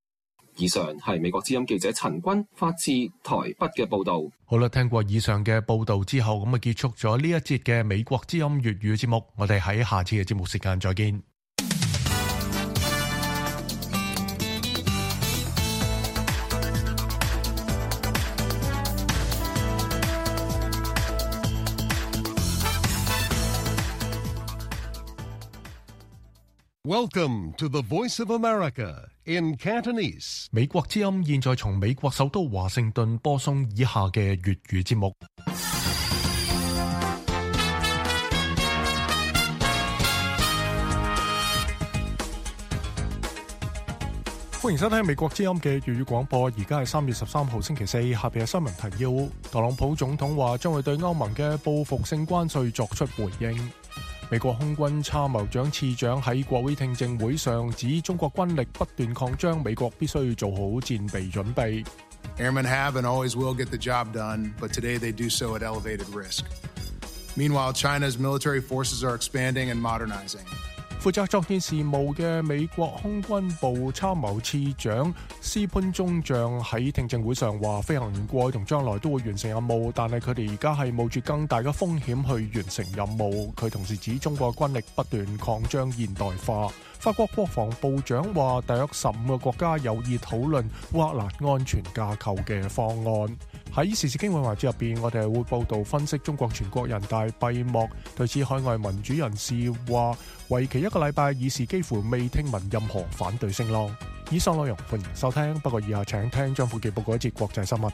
以上係美國之音記者陳君發自台北嘅報導。 好啦，聽過以上嘅報導之後，咁啊結束咗呢一節嘅美國之音粵語節目。我哋喺下次嘅節目時間再見。 Welcome to the Voice of America in Cantonese. 美國之音現在從美國首都華盛頓播送以下嘅粵語節目。歡迎收聽美國之音嘅粵語廣播，而家係三月十三號星期四，下邊嘅新聞提要。特朗普總統話將會對歐盟嘅報復性關稅作出回應。美國空軍參謀長次長喺國會聽證會上指，中國軍力不斷擴張，美國必須做好戰備準備。 Airmen have and always will get the job done, but today they do so at elevated risk. Meanwhile, China's military forces are expanding and modernizing. 負責作戰事務嘅美國空軍部參謀次長斯潘中將喺聽證會上話，飛行員過去同將來都會完成任務，但係佢哋而家係冒住更大嘅風險去完成任務。佢同時指中國軍力不斷擴張現代化。法國國防部長話，大約十五個國家有意討論烏克蘭安全架構嘅方案。喺時事經緯環節入邊，我哋係會報導分析中國全國人大閉幕。對此，海外民主人士話，為期一個禮拜，議事幾乎未聽聞任何反對聲浪。以上內容歡迎收聽，不過以下請聽張富傑報告一節國際新聞。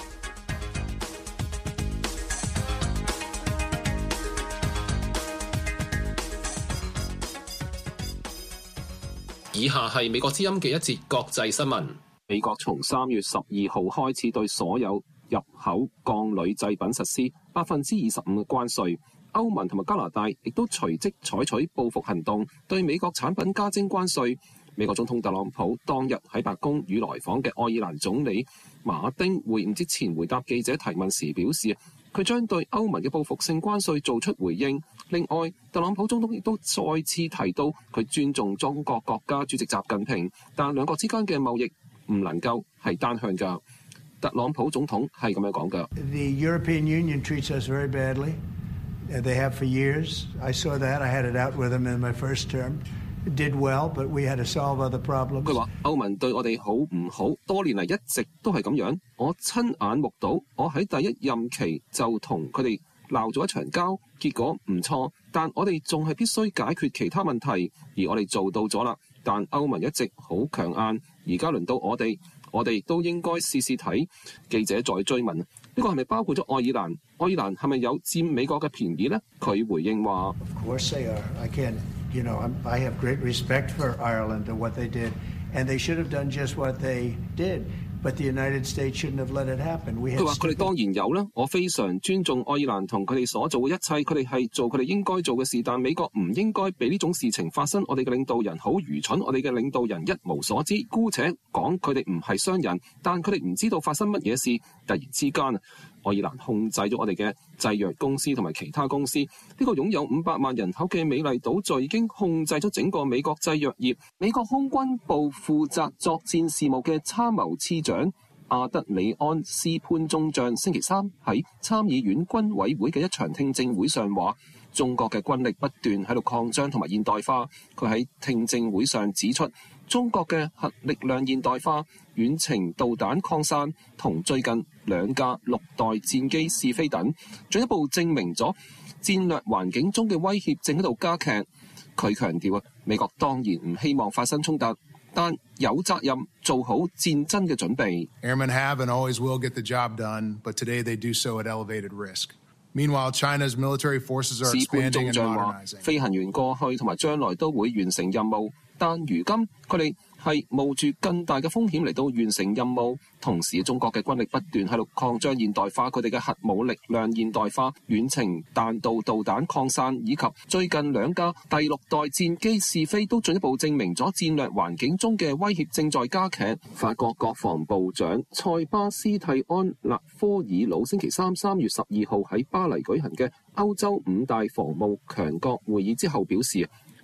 以下係美國之音嘅一節國際新聞。 美國從三月十二號開始對所有入口鋼鋁製品實施百分之二十五嘅關稅。歐盟同埋加拿大亦都隨即採取報復行動，對美國產品加徵關稅。美國總統特朗普當日喺白宮與來訪嘅愛爾蘭總理馬丁會晤之前，回答記者提問時表示，佢將對歐盟嘅報復性關稅做出回應。另外，特朗普總統亦都再次提到佢尊重中國國家主席習近平，但兩國之間嘅貿易唔能夠係單向㗎。特朗普總統係咁樣講㗎。 The European Union treats us very badly. They have for years. I saw that. I had it out with them in my first term. It did well, but we had to solve other problems. 佢話歐盟對我哋好唔好，多年嚟一直都係咁樣。我親眼目睹，我喺第一任期就同佢哋鬧咗一場交，結果唔錯，但我哋仲係必須解決其他問題，而我哋做到咗啦。但歐盟一直好強硬，而家輪到我哋。我哋都應該試試睇。記者再追問，呢個係咪包括咗愛爾蘭？愛爾蘭係咪有佔美國嘅便宜呢？佢回應話 Of course they are. I can't, you know, I have great respect for Ireland and what they did, and they should have done just what they did. But the United States shouldn't have let it happen. 佢話：佢哋當然有啦，我非常尊重愛爾蘭同佢哋所做嘅一切，佢哋係做佢哋應該做嘅事，但美國唔應該俾呢種事情發生。我哋嘅領導人好愚蠢，我哋嘅領導人一無所知。姑且講佢哋唔係商人，但佢哋唔知道發生乜嘢事。突然之間，愛爾蘭控制咗我哋嘅製藥公司同埋其他公司。呢個擁有五百萬人口嘅美麗島就已經控制咗整個美國製藥業。美國空軍部負責作戰事務嘅參謀次長阿德里安斯潘中將星期三喺參議院軍委會嘅一場聽證會上話，中國嘅軍力不斷喺度擴張同埋現代化。佢喺聽證會上指出，中國嘅核力量現代化、遠程導彈擴散同最近兩架六代戰機試飛等，進一步證明咗戰略環境中嘅威脅正喺度加劇。佢強調啊，美國當然唔希望發生衝突，但有責任做好戰爭嘅準備。 Airmen have and always will get the job done, but today they do so at elevated risk. Meanwhile, China's military forces are expanding and modernizing. 飛行員過去同埋將來都會完成任務，但如今佢哋係冒住更大嘅風險嚟到完成任務。同時，中國嘅軍力不斷喺度擴張現代化，佢哋嘅核武力量現代化、遠程彈道導彈擴散，以及最近兩架第六代戰機試飛，都進一步證明咗戰略環境中嘅威脅正在加劇。法國國防部長塞巴斯蒂安勒科爾魯星期三三月十二號喺巴黎舉行嘅歐洲五大防務強國會議之後表示，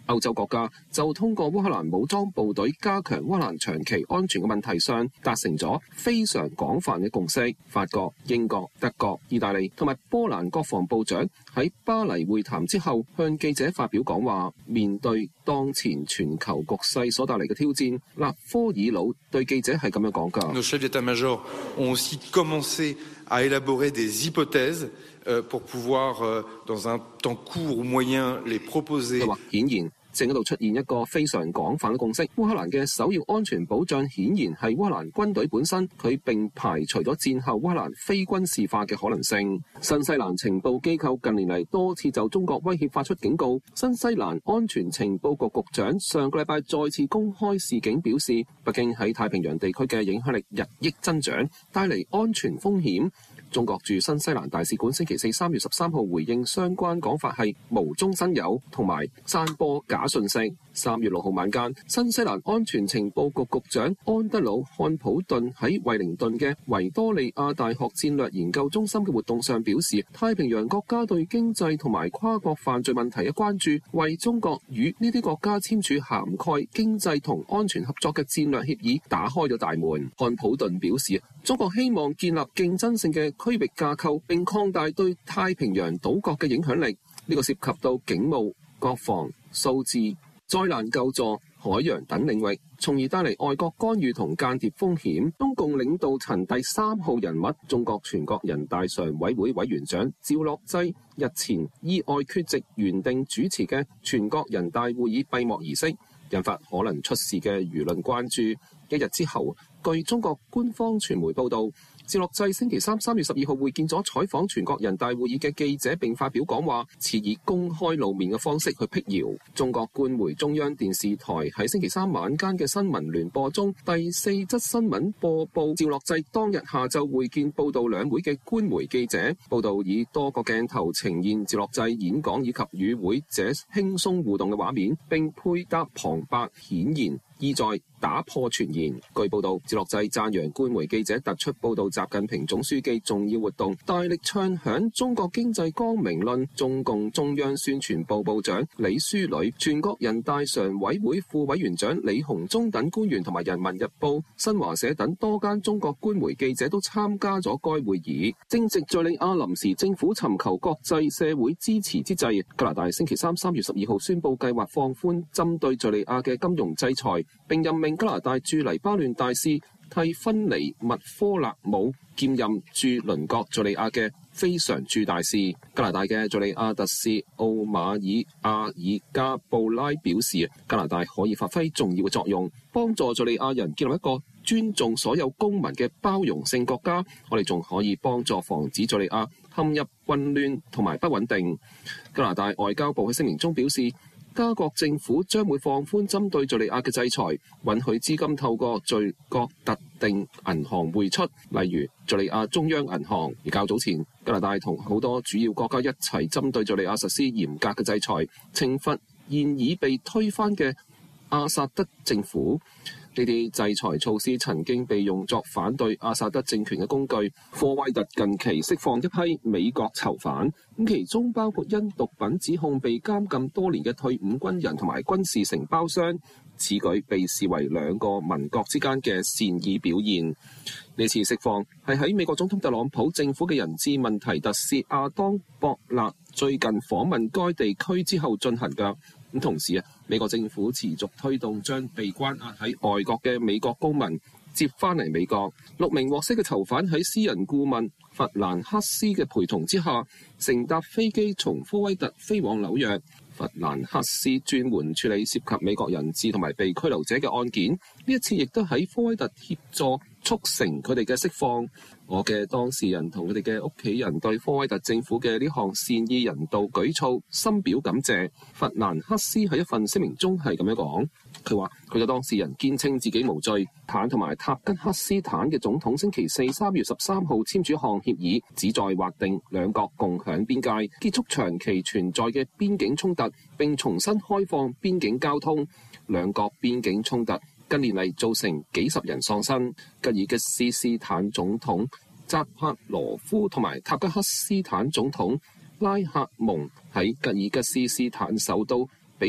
歐洲國家就通過烏克蘭武裝部隊加強烏克蘭長期安全嘅問題上達成咗非常廣泛嘅共識。法國、英國、德國、意大利同埋波蘭國防部長喺巴黎會談之後向記者發表講話，面對當前全球局勢所帶嚟嘅挑戰，勒科爾魯對記者係咁樣講㗎。 Nos chefs d'état-major ont aussi commencé à élaborer des hypothèses pour pouvoir, dans un temps court ou moyen, les proposer。 佢話顯然正喺度出現一個非常廣泛嘅共識。烏克蘭嘅首要安全保障顯然係烏克蘭軍隊本身，佢並排除咗戰後烏克蘭非軍事化嘅可能性。新西蘭情報機構近年嚟多次就中國威脅發出警告。新西蘭安全情報局局長上個禮拜再次公開示警，表示北京喺太平洋地區嘅影響力日益增長，帶嚟安全風險。中國駐新西蘭大使館星期四三月十三號回應相關講法係無中生有同埋散播假信息。三月六號晚間，新西蘭安全情報局局長安德魯漢普頓喺惠靈頓嘅維多利亞大學戰略研究中心嘅活動上表示，太平洋國家對經濟同埋跨國犯罪問題嘅關注，為中國與呢啲國家簽署涵蓋經濟同安全合作嘅戰略協議打開咗大門。漢普頓表示，中國希望建立競爭性嘅區域架構，並擴大對太平洋島國嘅影響力。呢個涉及到警務、國防、數字、災難救助、海洋等領域，從而帶嚟外國干預同間諜風險。中共領導層第三號人物、中國全國人大常委會委員長趙樂際日前意外缺席原定主持嘅全國人大會議閉幕儀式，引發可能出事嘅輿論關注。一日之後，據中國官方傳媒報道，趙樂際星期三三月十二號會見咗採訪全國人大會議嘅記者，並發表講話，似以公開露面嘅方式去辟謠。中國官媒中央電視台喺星期三晚間嘅新聞聯播中，第四則新聞播報趙樂際當日下晝會見報道兩會嘅官媒記者。報道以多個鏡頭呈現趙樂際演講以及與會者輕鬆互動嘅畫面，並配搭旁白，顯然意在打破傳言。據報道，趙樂際讚揚官媒記者突出報道習近平總書記重要活動，大力唱響中國經濟光明論。中共中央宣傳部部長李書磊、全國人大常委會副委員長李鴻忠等官員同埋人民日報、新華社等多間中國官媒記者都參加咗該會議。正值敘利亞臨時政府尋求國際社會支持之際，加拿大星期三三月十二號宣布計劃放寬針對敘利亞嘅金融制裁，並任命加拿大駐黎巴嫩大使替芬尼麥科勒姆兼任駐鄰國敘利亞嘅非常駐大使。加拿大嘅敘利亞特使奧馬爾阿爾加布拉表示，加拿大可以發揮重要嘅作用，幫助敘利亞人建立一個尊重所有公民嘅包容性國家。我哋仲可以幫助防止敘利亞陷入混亂同埋不穩定。加拿大外交部喺聲明中表示，加國政府將會放寬針對敘利亞嘅制裁，允許資金透過敘國特定銀行匯出，例如敘利亞中央銀行。而較早前，加拿大同好多主要國家一齊針對敘利亞實施嚴格嘅制裁，懲罰現已被推翻嘅阿薩德政府。呢啲制裁措施曾經被用作反對阿薩德政權嘅工具。科威特近期釋放一批美國囚犯，咁其中包括因毒品指控被監禁多年嘅退伍軍人同埋軍事承包商。此舉被視為兩個民國之間嘅善意表現。呢次釋放係喺美國總統特朗普政府嘅人質問題特使亞當博納最近訪問該地區之後進行嘅。咁同時啊，美國政府持續推動將被關押喺外國嘅美國公民接翻嚟美國。六名獲釋嘅囚犯喺私人顧問弗蘭克斯嘅陪同之下，乘搭飛機從科威特飛往紐約。弗蘭克斯專門處理涉及美國人質同埋被拘留者嘅案件，呢一次亦都喺科威特協助促成佢哋嘅釋放。我嘅當事人同佢哋嘅屋企人對科威特政府嘅呢項善意人道舉措深表感謝。弗蘭克斯喺一份聲明中係咁樣講，佢話佢嘅當事人堅稱自己無罪。坦同埋塔吉克斯坦嘅總統星期四三月十三號簽署一項協議，旨在劃定兩國共享邊界，結束長期存在嘅邊境衝突，並重新開放邊境交通。兩國邊境衝突近年嚟造成幾十人喪生。吉爾吉斯斯坦總統扎帕羅夫同埋塔吉克斯坦總統拉赫蒙喺吉爾吉斯斯坦首都比什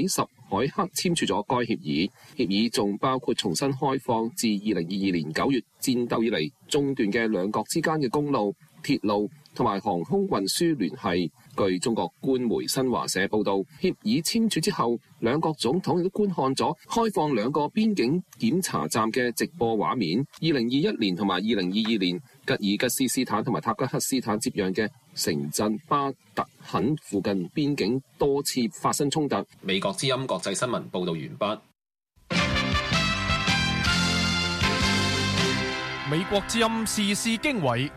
海克簽署咗該協議。協議仲包括重新開放自二零二二年九月戰鬥以嚟中斷嘅兩國之間嘅公路、鐵路同埋航空運輸聯繫。據中國官媒新華社報道，協議簽署之後，兩國總統亦都觀看咗開放兩個邊境檢查站嘅直播畫面。二零二一年同埋二零二二年，吉爾吉斯斯坦同埋塔吉克斯坦接壤嘅城鎮巴特肯附近邊境多次發生衝突。 美國之音國際新聞報道完畢。 美國之音時事經緯。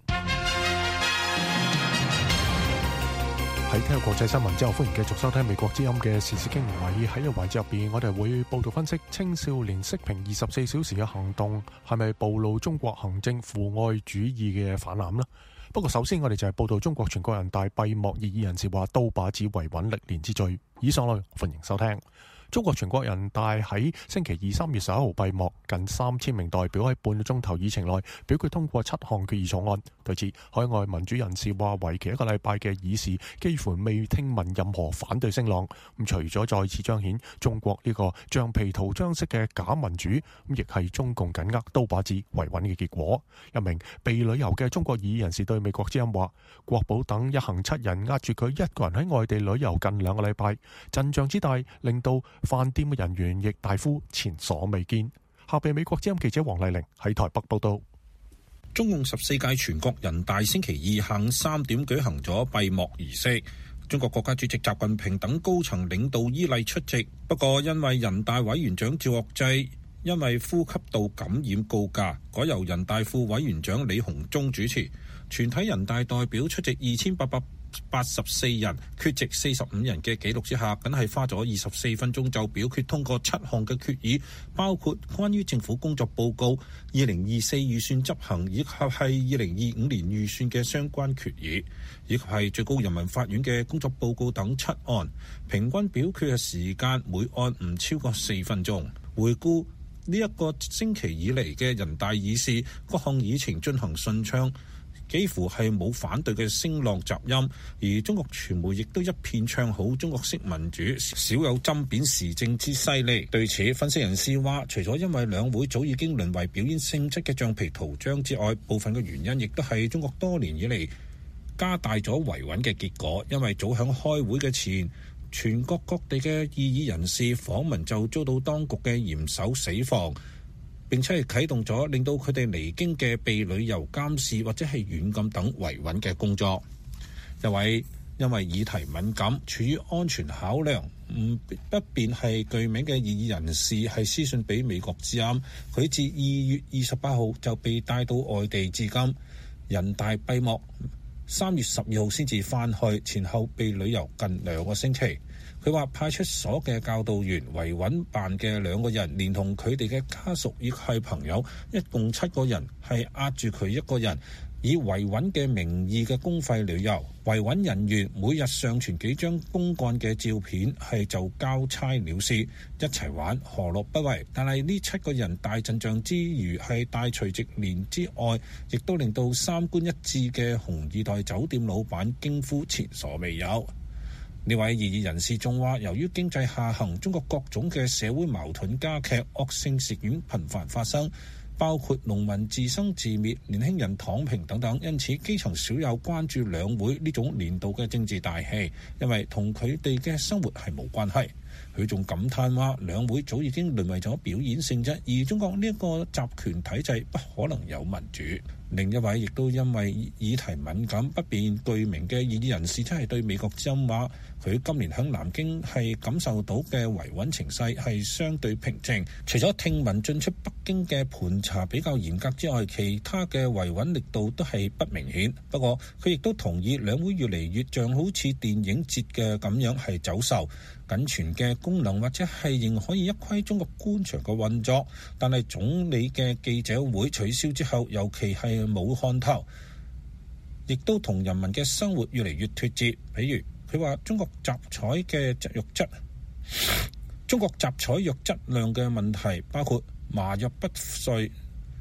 喺聽國際新聞之後，歡迎繼續收聽美國之音嘅時事經緯。喺呢個環節入邊，我哋會報道分析青少年息屏二十四小時嘅行動係咪暴露中國行政父愛主義嘅泛濫呢？不過首先我哋就係報道中國全國人大閉幕異議人士話刀把子維穩歷年之最。以上內容歡迎收聽。中國全國人大喺星期二三月十一號閉幕，近三千名代表喺半個鐘頭議程內表決通過七項決議草案。對此，海外民主人士話，為期一個禮拜嘅議事幾乎未聽聞任何反對聲浪。咁除咗再次彰顯中國呢個橡皮圖章式嘅假民主，咁亦係中共緊握刀把子維穩嘅結果。一名被旅遊嘅中國異議人士對美國之音話，國保等一行七人壓住佢一個人喺外地旅遊近兩個禮拜，陣仗之大令到飯店嘅人員亦大呼前所未見。下被美國之音記者黃麗玲喺台北報道。 中共十四屆全國人大星期二下午三點舉行咗閉幕儀式，中國國家主席習近平等高層領導依例出席。不過因為人大委員長趙樂際因為呼吸道感染告假，改由人大副委員長李鴻忠主持。全體人大代表出席二千八百八十四人，缺席四十五人嘅紀錄之下，僅係花咗二十四分鐘就表決通過七項嘅決議，包括關於政府工作報告、二零二四預算執行以及係二零二五年預算嘅相關決議，以及係最高人民法院嘅工作報告等七案。平均表決嘅時間每案唔超過四分鐘。回顧呢一個星期以嚟嘅人大議事，各項議程進行順暢，幾乎係冇反對嘅聲浪雜音，而中國傳媒亦都一片唱好中國式民主，少有針砭時政之犀利。對此，分析人士話，除咗因為兩會早已經淪為表演性質嘅橡皮圖章之外，部分嘅原因亦都係中國多年以嚟加大咗維穩嘅結果。因為早響開會嘅前，全國各地嘅異議人士訪問就遭到當局嘅嚴守死防，並且係啟動咗令到佢哋離京嘅被旅遊監視或者係軟禁等維穩嘅工作。一位因為議題敏感、處於安全考量唔不便係具名嘅異議人士係私信俾美國之音，佢自二月二十八號就被帶到外地至今。人大閉幕三月十二號先至返去，前後被旅遊近兩個星期。佢話派出所嘅教導員、維穩辦嘅兩個人，連同佢哋嘅家屬亦係朋友，一共七個人係壓住佢一個人，以維穩嘅名義嘅公費旅遊。維穩人員每日上傳幾張公幹嘅照片，係就交差了事，一齊玩何樂不為。但係呢七個人大陣仗之餘，係大除夕年之外，亦都令到三觀一致嘅紅二代酒店老闆驚呼前所未有。呢位異議人士仲話，由於經濟下行，中國各種嘅社會矛盾加劇，惡性事件頻繁發生，包括農民自生自滅、年輕人躺平等等，因此基層少有關注兩會呢種年度嘅政治大戲，因為同佢哋嘅生活係冇關係。佢仲感嘆話，兩會早已經淪為咗表演性質，而中國呢一個集權體制不可能有民主。另一位亦都因為議題敏感不便具名嘅異議人士，真係對美國之音話，佢今年響南京係感受到嘅維穩情勢係相對平靜，除咗聽聞進出北京嘅盤查比較嚴格之外，其他嘅維穩力度都係不明顯。不過佢亦都同意兩會越嚟越像好似電影節嘅咁樣係走秀，僅存嘅功能或者係仍可以一窺中國官場嘅運作，但係總理嘅記者會取消之後，尤其係冇看頭，亦都同人民嘅生活越嚟越脫節。比如佢話中國集採嘅肉質，中國集採肉質量嘅問題，包括麻藥不遂、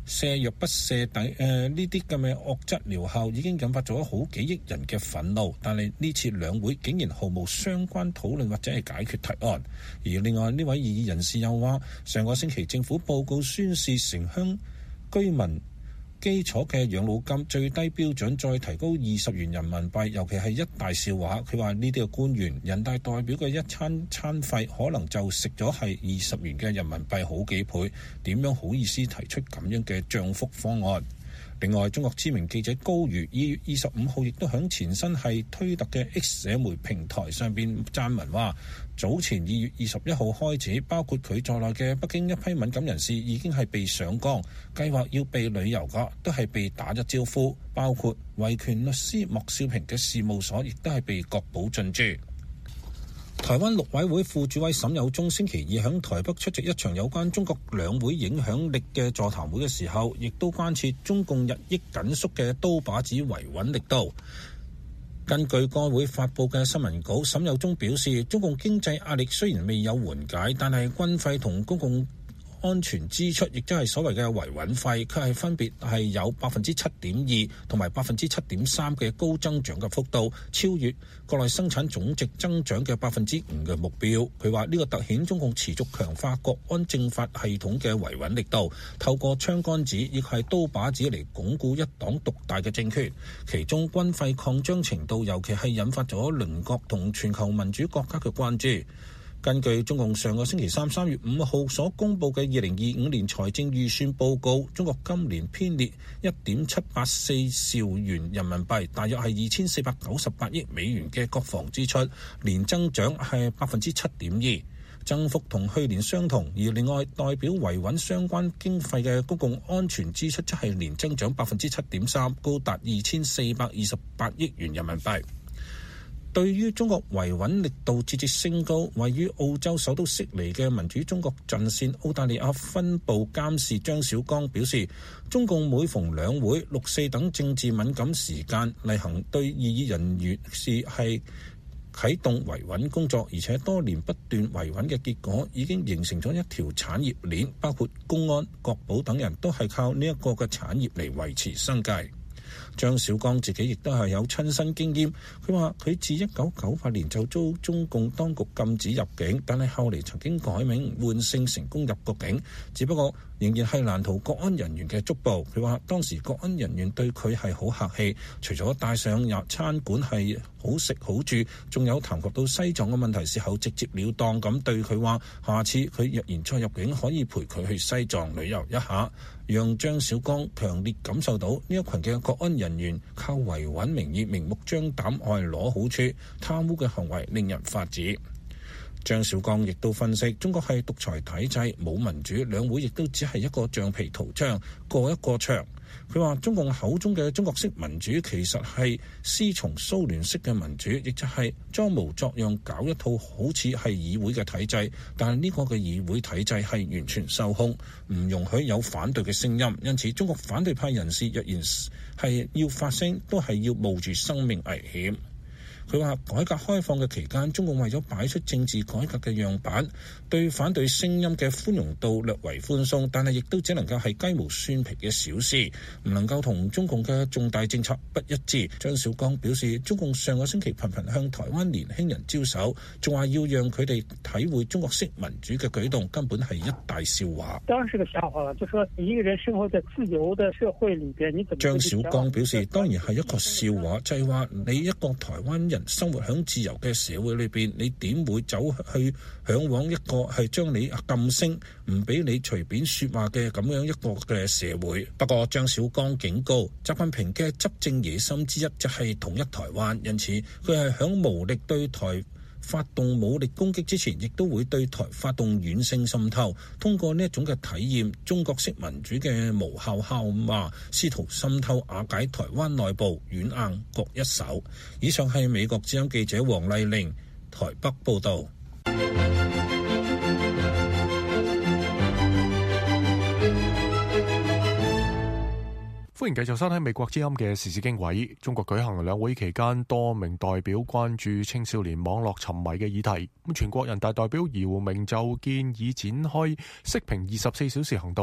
瀉藥不瀉底誒呢啲咁嘅惡質療效已經引發咗好幾億人嘅憤怒，但係呢次兩會竟然毫無相關討論或者係解決提案。而另外呢位異議人士又話，上個星期政府報告宣示城鄉居民基礎嘅養老金最低標準再提高二十元人民幣，尤其係一大笑話。佢話呢啲嘅官員、人大代表嘅一餐餐費可能就食咗係二十元嘅人民幣好幾倍，點樣好意思提出咁樣嘅漲幅方案？另外，中國知名記者高瑜二月二十五號亦都響前身係推特嘅 X 社媒平台上邊撰文話，早前二月二十一號開始，包括佢在內嘅北京一批敏感人士已經係被上綱，計劃要被旅遊嘅都係被打咗招呼，包括維權律師莫少平嘅事務所亦都係被確保進駐。台灣陸委會副主委沈有忠星期二喺台北出席一場有關中國兩會影響力嘅座談會嘅時候，亦都關切中共日益緊縮嘅刀把子維穩力度。根據該會發佈嘅新聞稿，沈有忠表示，中共經濟壓力雖然未有緩解，但係軍費同公共安全支出，亦即係所謂嘅維穩費，卻係分別係有百分之七點二同埋百分之七點三嘅高增長嘅幅度，超越國內生產總值增長嘅百分之五嘅目標。佢話呢個凸顯中共持續強化國安政法系統嘅維穩力度，透過槍桿子亦係刀把子嚟鞏固一黨獨大嘅政權。其中軍費擴張程度，尤其係引發咗鄰國同全球民主國家嘅關注。根據中共上個星期三三月五號所公布嘅二零二五年財政預算報告，中國今年編列一點七八四兆元人民幣，大約係二千四百九十八億美元嘅國防支出，年增長係百分之七點二，增幅同去年相同。而另外代表維穩相關經費嘅公共安全支出，則係年增長百分之七點三，高達二千四百二十八億元人民幣。對於中國維穩力度節節升高，位於澳洲首都悉尼嘅民主中國陣線澳大利亞分部監事張小剛表示，中共每逢兩會、六四等政治敏感時間，例行對異議人員是係啟動維穩工作，而且多年不斷維穩嘅結果，已經形成咗一條產業鏈，包括公安、國保等人都係靠呢一個嘅產業嚟維持生計。張小剛自己亦都係有親身經驗，佢話佢自一九九八年就遭中共當局禁止入境，但係後嚟曾經改名換姓成功入國境，只不過仍然係難逃國安人員嘅捉捕。佢話當時國安人員對佢係好客氣，除咗帶上入餐館係好食好住，仲有談及到西藏嘅問題時候直接了當咁對佢話，下次佢若然再入境，可以陪佢去西藏旅遊一下，讓張小剛強烈感受到呢一群嘅國安人員靠維穩名義明目張膽愛攞好處，貪污嘅行為令人髮指。張小剛亦都分析，中國係獨裁體制，冇民主，兩會亦都只係一個橡皮圖章，過一個場。佢話中共口中嘅中國式民主，其實係師從蘇聯式嘅民主，亦就係裝模作樣搞一套好似係議會嘅體制，但係呢個嘅議會體制係完全受控，唔容許有反對嘅聲音。因此，中國反對派人士若然係要發聲，都係要冒住生命危險。佢話改革開放嘅期間，中共為咗擺出政治改革嘅樣板，對反對聲音嘅寬容度略為寬鬆，但係亦都只能夠係雞毛蒜皮嘅小事，唔能夠同中共嘅重大政策不一致。張小剛表示，中共上個星期頻頻向台灣年輕人招手，仲話要讓佢哋體會中國式民主嘅舉動，根本係一大笑話。 當然是個笑話啦，就說一個人生活在自由的社會裏邊，你怎麼？ 張小剛表示，當然係一個笑話，就係話你一個台灣人生活喺自由嘅社會裏邊，你點會走去向往一個係將你禁聲，唔俾你隨便說話嘅咁樣一個嘅社會？不過張小剛警告，習近平嘅執政野心之一就係統一台灣，因此佢係響無力對台發動武力攻擊之前，亦都會對台發動軟性滲透，通過呢一種嘅體驗中國式民主嘅無效效罵，試圖滲透瓦解台灣內部，軟硬各一手。以上係美國之音記者黃麗玲台北報道。 歡迎繼續收聽美國之音嘅時事經緯。中國舉行兩會期間，多名代表關注青少年網絡沉迷嘅議題。咁全國人大代表姚明就建議展開息屏二十四小時行動，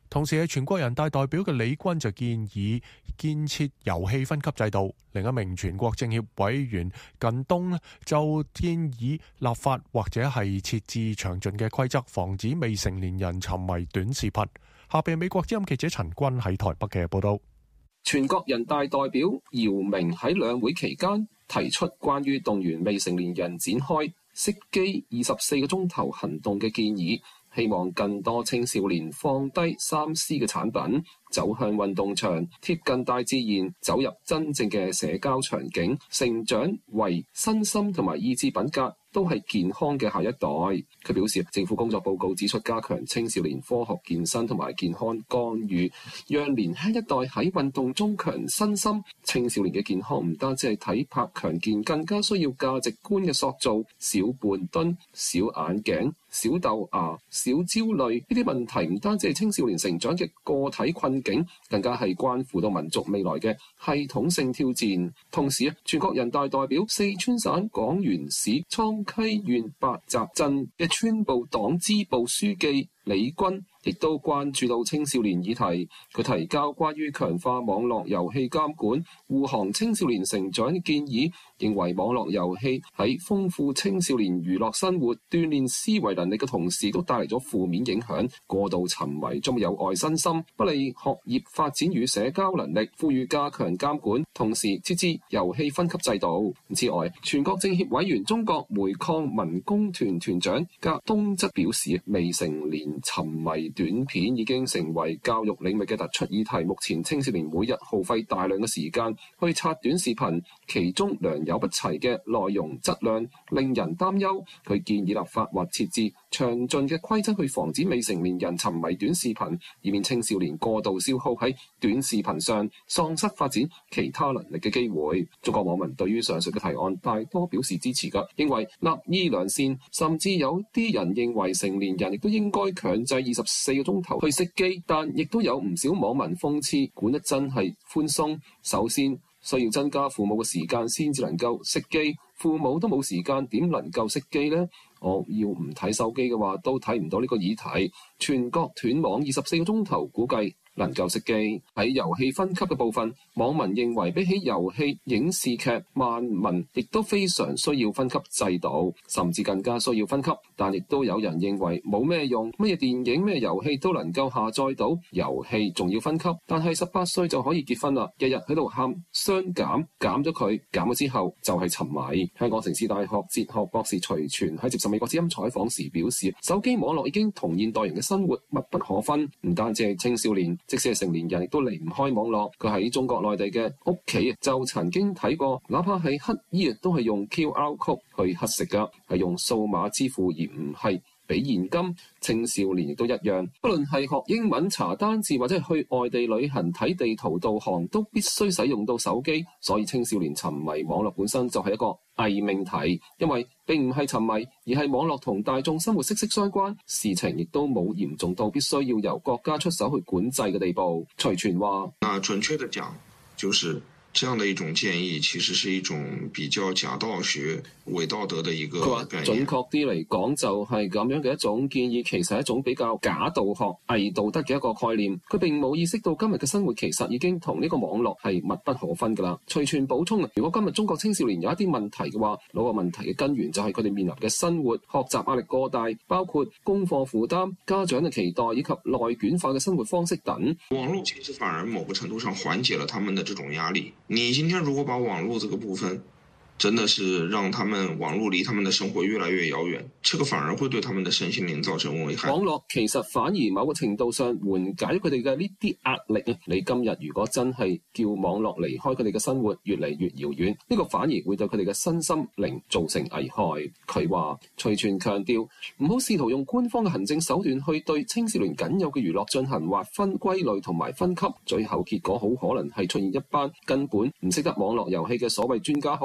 同時係全國人大代表嘅李軍就建議建設遊戲分級制度。另一名全國政協委員靳東就建議立法或者係設置詳盡嘅規則，防止未成年人沉迷短視頻。下邊美國之音記者陳君喺台北嘅報道。 全國人大代表姚明喺兩會期間提出關於動員未成年人展開熄機二十四個鐘頭行動嘅建議，希望更多青少年放低三 C 嘅產品，走向運動場，貼近大自然，走入真正嘅社交場景，成長為身心同埋意志品格都係健康嘅下一代。佢表示，政府工作報告指出，加強青少年科學健身同埋健康干預，讓年輕一代喺運動中強身心。青少年嘅健康唔單止係體魄強健，更加需要價值觀嘅塑造。小半蹲、小眼鏡、小豆芽、小焦慮，呢啲問題唔單止係青少年成長嘅個體困境，更加係關乎到民族未來嘅系統性挑戰。同時，全國人大代表四川省廣元市蒼溪縣白澤鎮嘅村部黨支部書記李軍亦都關注到青少年議題。佢提交關於強化網絡遊戲監管、護航青少年成長嘅建議，認為網絡遊戲喺豐富青少年娛樂生活、鍛鍊思維能力嘅同時，都帶嚟咗負面影響。過度沉迷將有礙身心，不利學業發展與社交能力。呼籲加強監管，同時設置遊戲分級制度。此外，全國政協委員、中國煤礦民工團團長格東則表示，未成年沉迷短片已經成為教育領域嘅突出議題。目前青少年每日耗費大量嘅時間去刷短視頻，其中良莠不齊嘅內容質量令人擔憂。佢建議立法或設置詳盡嘅規則去防止未成年人沉迷短視頻，以免青少年過度消耗喺短視頻上，喪失發展其他能力嘅機會。中國網民對於上述嘅提案大多表示支持㗎，認為立意良善，甚至有啲人認為成年人亦都應該強制二十四個鐘頭去熄機，但亦都有唔少網民諷刺管得真係寬鬆。首先需要增加父母嘅時間先至能夠熄機，父母都冇時間點能夠熄機呢？我要唔睇手機嘅話，都睇唔到呢個議題。全國斷網二十四個鐘頭，估計能夠熄機。喺遊戲分級嘅部分，網民認為比起遊戲、影視劇、漫文，亦都非常需要分級制度，甚至更加需要分級。但亦都有人認為冇咩用，乜嘢電影、咩遊戲都能夠下載到，遊戲仲要分級。但係十八歲就可以結婚啦，日日喺度喊雙減，減咗佢，減咗之後就係沉迷。香港城市大學哲學博士徐全喺接受美國之音採訪時表示，手機網絡已經同現代人嘅生活密不可分，唔單止係青少年，即使係成年人亦都離唔開網絡。佢喺中國內地嘅屋企就曾經睇過，哪怕係乞衣都係用 Q R code 去乞食㗎，係用數碼支付而唔係俾現金。青少年亦都一樣，不論係學英文、查單字或者係去外地旅行睇地圖導航，都必須使用到手機。所以青少年沉迷網絡本身就係一個偽命題，因為並唔係沉迷，而係網絡同大眾生活息息相關，事情亦都冇嚴重到必須要由國家出手去管制嘅地步。徐全話： 那準確地講，就是這樣的一種建議，其實是一種比較假道學、偽道德的一個概念。 準確啲嚟講，就係咁樣嘅一種建議，其實係一種比較假道學、偽道德嘅一個概念。佢並冇意識到今日嘅生活其實已經同呢個網絡係密不可分㗎啦。徐全補充啊，如果今日中國青少年有一啲問題嘅話，攞個問題嘅根源就係佢哋面臨嘅生活、學習壓力過大，包括功課負擔、家長嘅期待以及內卷化嘅生活方式等。 網絡其實反而某個程度上緩解了他們的這種壓力。你今天如果把網絡這個部分真的是讓他們網絡離他們的生活越來越遙遠，這個反而會對他們的身心靈造成危害。 網絡其實反而某個程度上緩解佢哋嘅呢啲壓力。你今日如果真係叫網絡離開佢哋嘅生活越嚟越遙遠，呢個反而會對佢哋嘅身心靈造成危害。佢話徐全強調，唔好試圖用官方嘅行政手段去對青少年僅有嘅娛樂進行劃分歸類同埋分級，最後結果好可能係出現一班根本唔識得網絡遊戲嘅所謂專家學者，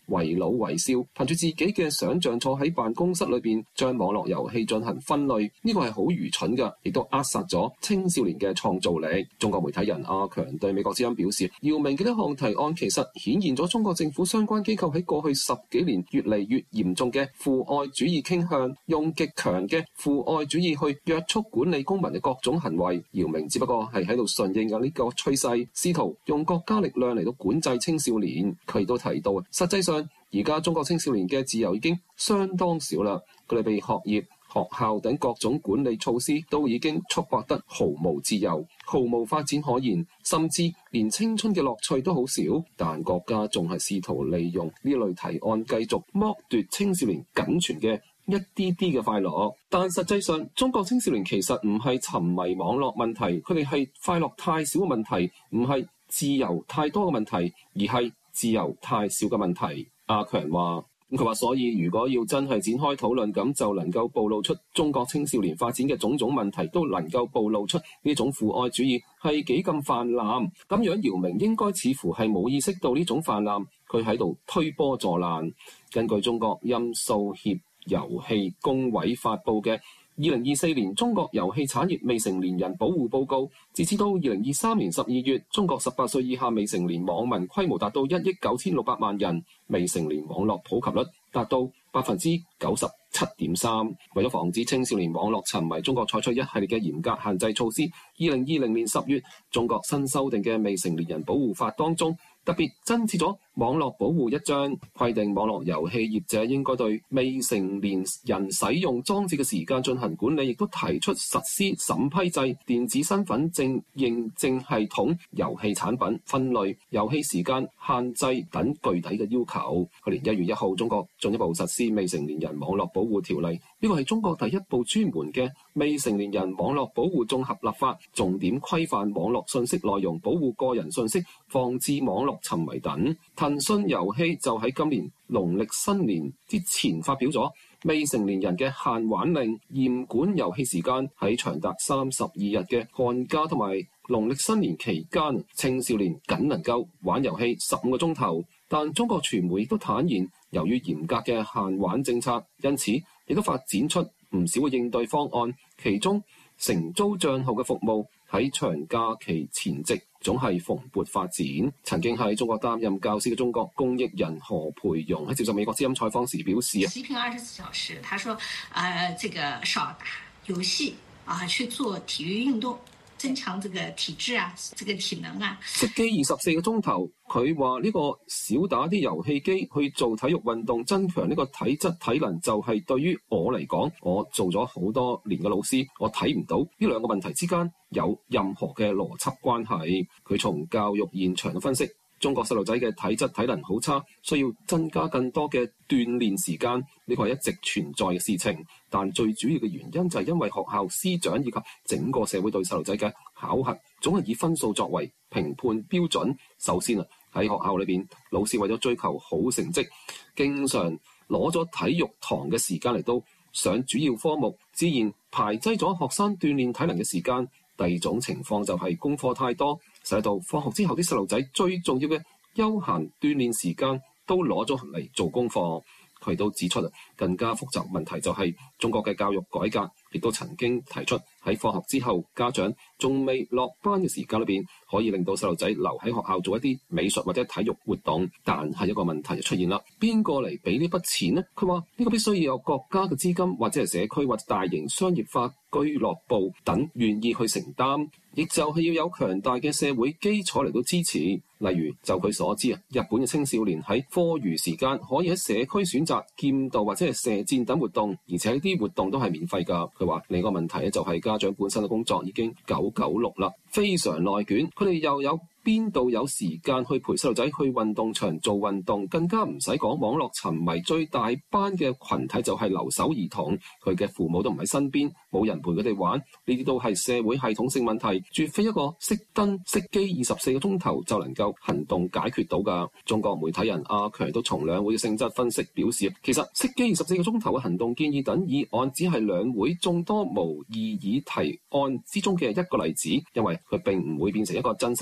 為老為少，憑住自己嘅想像坐喺辦公室裏邊將網絡遊戲進行分類，呢個係好愚蠢㗎，亦都扼殺咗青少年嘅創造力。中國媒體人阿強對美國之音表示，姚明嘅呢項提案其實顯現咗中國政府相關機構喺過去十幾年越嚟越嚴重嘅父愛主義傾向，用極強嘅父愛主義去約束管理公民嘅各種行為。姚明只不過係喺度順應緊呢個趨勢，試圖用國家力量嚟到管制青少年。佢亦都提到啊，實際上而家中國青少年嘅自由已經相當少啦，佢哋被學業、學校等各種管理措施都已經束縛得毫無自由、毫無發展可言，甚至連青春嘅樂趣都好少。但國家仲係試圖利用呢類提案繼續剝奪青少年僅存嘅一啲啲嘅快樂。但實際上，中國青少年其實唔係沉迷網絡問題，佢哋係快樂太少嘅問題，唔係自由太多嘅問題，而係自由太少嘅問題。阿強話，佢話所以如果要真係展開討論，咁就能夠暴露出中國青少年發展嘅種種問題，都能夠暴露出呢種父愛主義係幾咁泛濫。咁樣姚明應該似乎係冇意識到呢種泛濫，佢喺度推波助瀾。根據中國音數協遊戲工委發布嘅二零二四年中國遊戲產業未成年人保護報告，截至到二零二三年十二月，中國十八歲以下未成年網民規模達到一億九千六百萬人，未成年網絡普及率達到百分之九十七點三。為咗防止青少年網絡沉迷，中國採取一系列嘅嚴格限制措施。二零二零年十月，中國新修訂嘅未成年人保護法當中，特別增設咗網絡保護一章，規定網絡遊戲業者應該對未成年人使用裝置嘅時間進行管理，亦都提出實施審批制、電子身份證認證系統、遊戲產品分類、遊戲時間限制等具體嘅要求。去年一月一號，中國進一步實施未成年人網絡保護條例，呢個係中國第一部專門嘅未成年人網絡保護綜合立法，重點規範網絡信息內容、保護個人信息、防治網絡沉迷等。騰訊遊戲就喺今年農曆新年之前發表咗未成年人嘅限玩令，嚴管遊戲時間。喺長達三十二日嘅寒假同埋農曆新年期間，青少年僅能夠玩遊戲十五個鐘頭。但中國傳媒亦都坦言，由於嚴格嘅限玩政策，因此亦都發展出唔少嘅應對方案，其中承租帳號嘅服務喺長假期前夕總係蓬勃發展。曾經喺中國擔任教師嘅中國公益人何培榮喺接受美國之音採訪時表示： 習近平二十四小時，他說，呃，這個少打遊戲啊，去做體育運動，增強這個體質啊，這個體能啊。 熄機二十四個鐘頭，佢話呢個少打啲遊戲機去做體育運動，增強呢個體質體能，就係對於我嚟講，我做咗好多年嘅老師，我睇唔到呢兩個問題之間有任何嘅邏輯關係。佢從教育現場嘅分析，中國細路仔嘅體質體能好差，需要增加更多嘅鍛鍊時間，呢個係一直存在嘅事情。但最主要嘅原因就係因為學校師長以及整個社會對細路仔嘅考核總係以分數作為評判標準。首先啊，喺學校裏邊，老師為咗追求好成績，經常攞咗體育堂嘅時間嚟到上主要科目，自然排擠咗學生鍛鍊體能嘅時間。第二種情況就係功課太多，使到放學之後啲細路仔最重要嘅休閒鍛鍊時間都攞咗嚟做功課。佢都指出啊，更加複雜問題就係中國嘅教育改革，亦都曾經提出喺放學之後，家長仲未落班嘅時間裏邊，可以令到細路仔留喺學校做一啲美術或者體育活動。但係一個問題就出現啦，邊個嚟俾呢筆錢呢？佢話呢個必須要有國家嘅資金，或者係社區或者大型商業化俱樂部等願意去承擔，亦就係要有強大嘅社會基礎嚟到支持。例如就佢所知啊，日本嘅青少年喺課餘時間可以喺社區選擇劍道或者係射箭等活動，而且呢啲活動都係免費㗎。佢話另一個問題咧就係家長本身嘅工作已經九九六啦，非常內卷，佢哋又有邊度有時間去陪細路仔去運動場做運動？更加唔使講網絡沉迷，最大班嘅群體就係留守兒童，佢嘅父母都唔喺身邊，冇人陪佢哋玩，呢啲都係社會系統性問題，絕非一個熄燈熄機二十四個鐘頭就能夠行動解決到㗎。中國媒體人阿強都從兩會嘅性質分析表示，其實熄機二十四個鐘頭嘅行動建議等議案只係兩會眾多無異議提案之中嘅一個例子，因為佢並唔會變成一個真實嘅法律或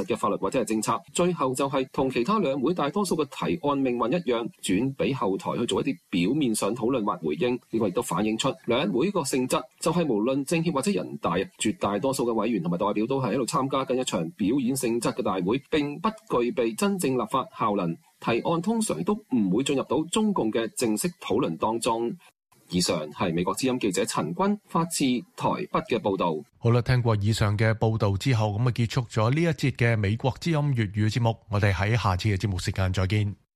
或者係政策，最後就係同其他兩會大多數嘅提案命運一樣，轉俾後台去做一啲表面上討論或回應。呢個亦都反映出兩會個性質，就係無論政協或者人大，絕大多數嘅委員同埋代表都係喺度參加緊一場表演性質嘅大會，並不具備真正立法效能。提案通常都唔會進入到中共嘅正式討論當中。以上係美國之音記者陳君發自台北嘅報導。 好啦，聽過以上嘅報導之後，咁啊結束咗呢一節嘅美國之音粵語節目。我哋喺下次嘅節目時間再見。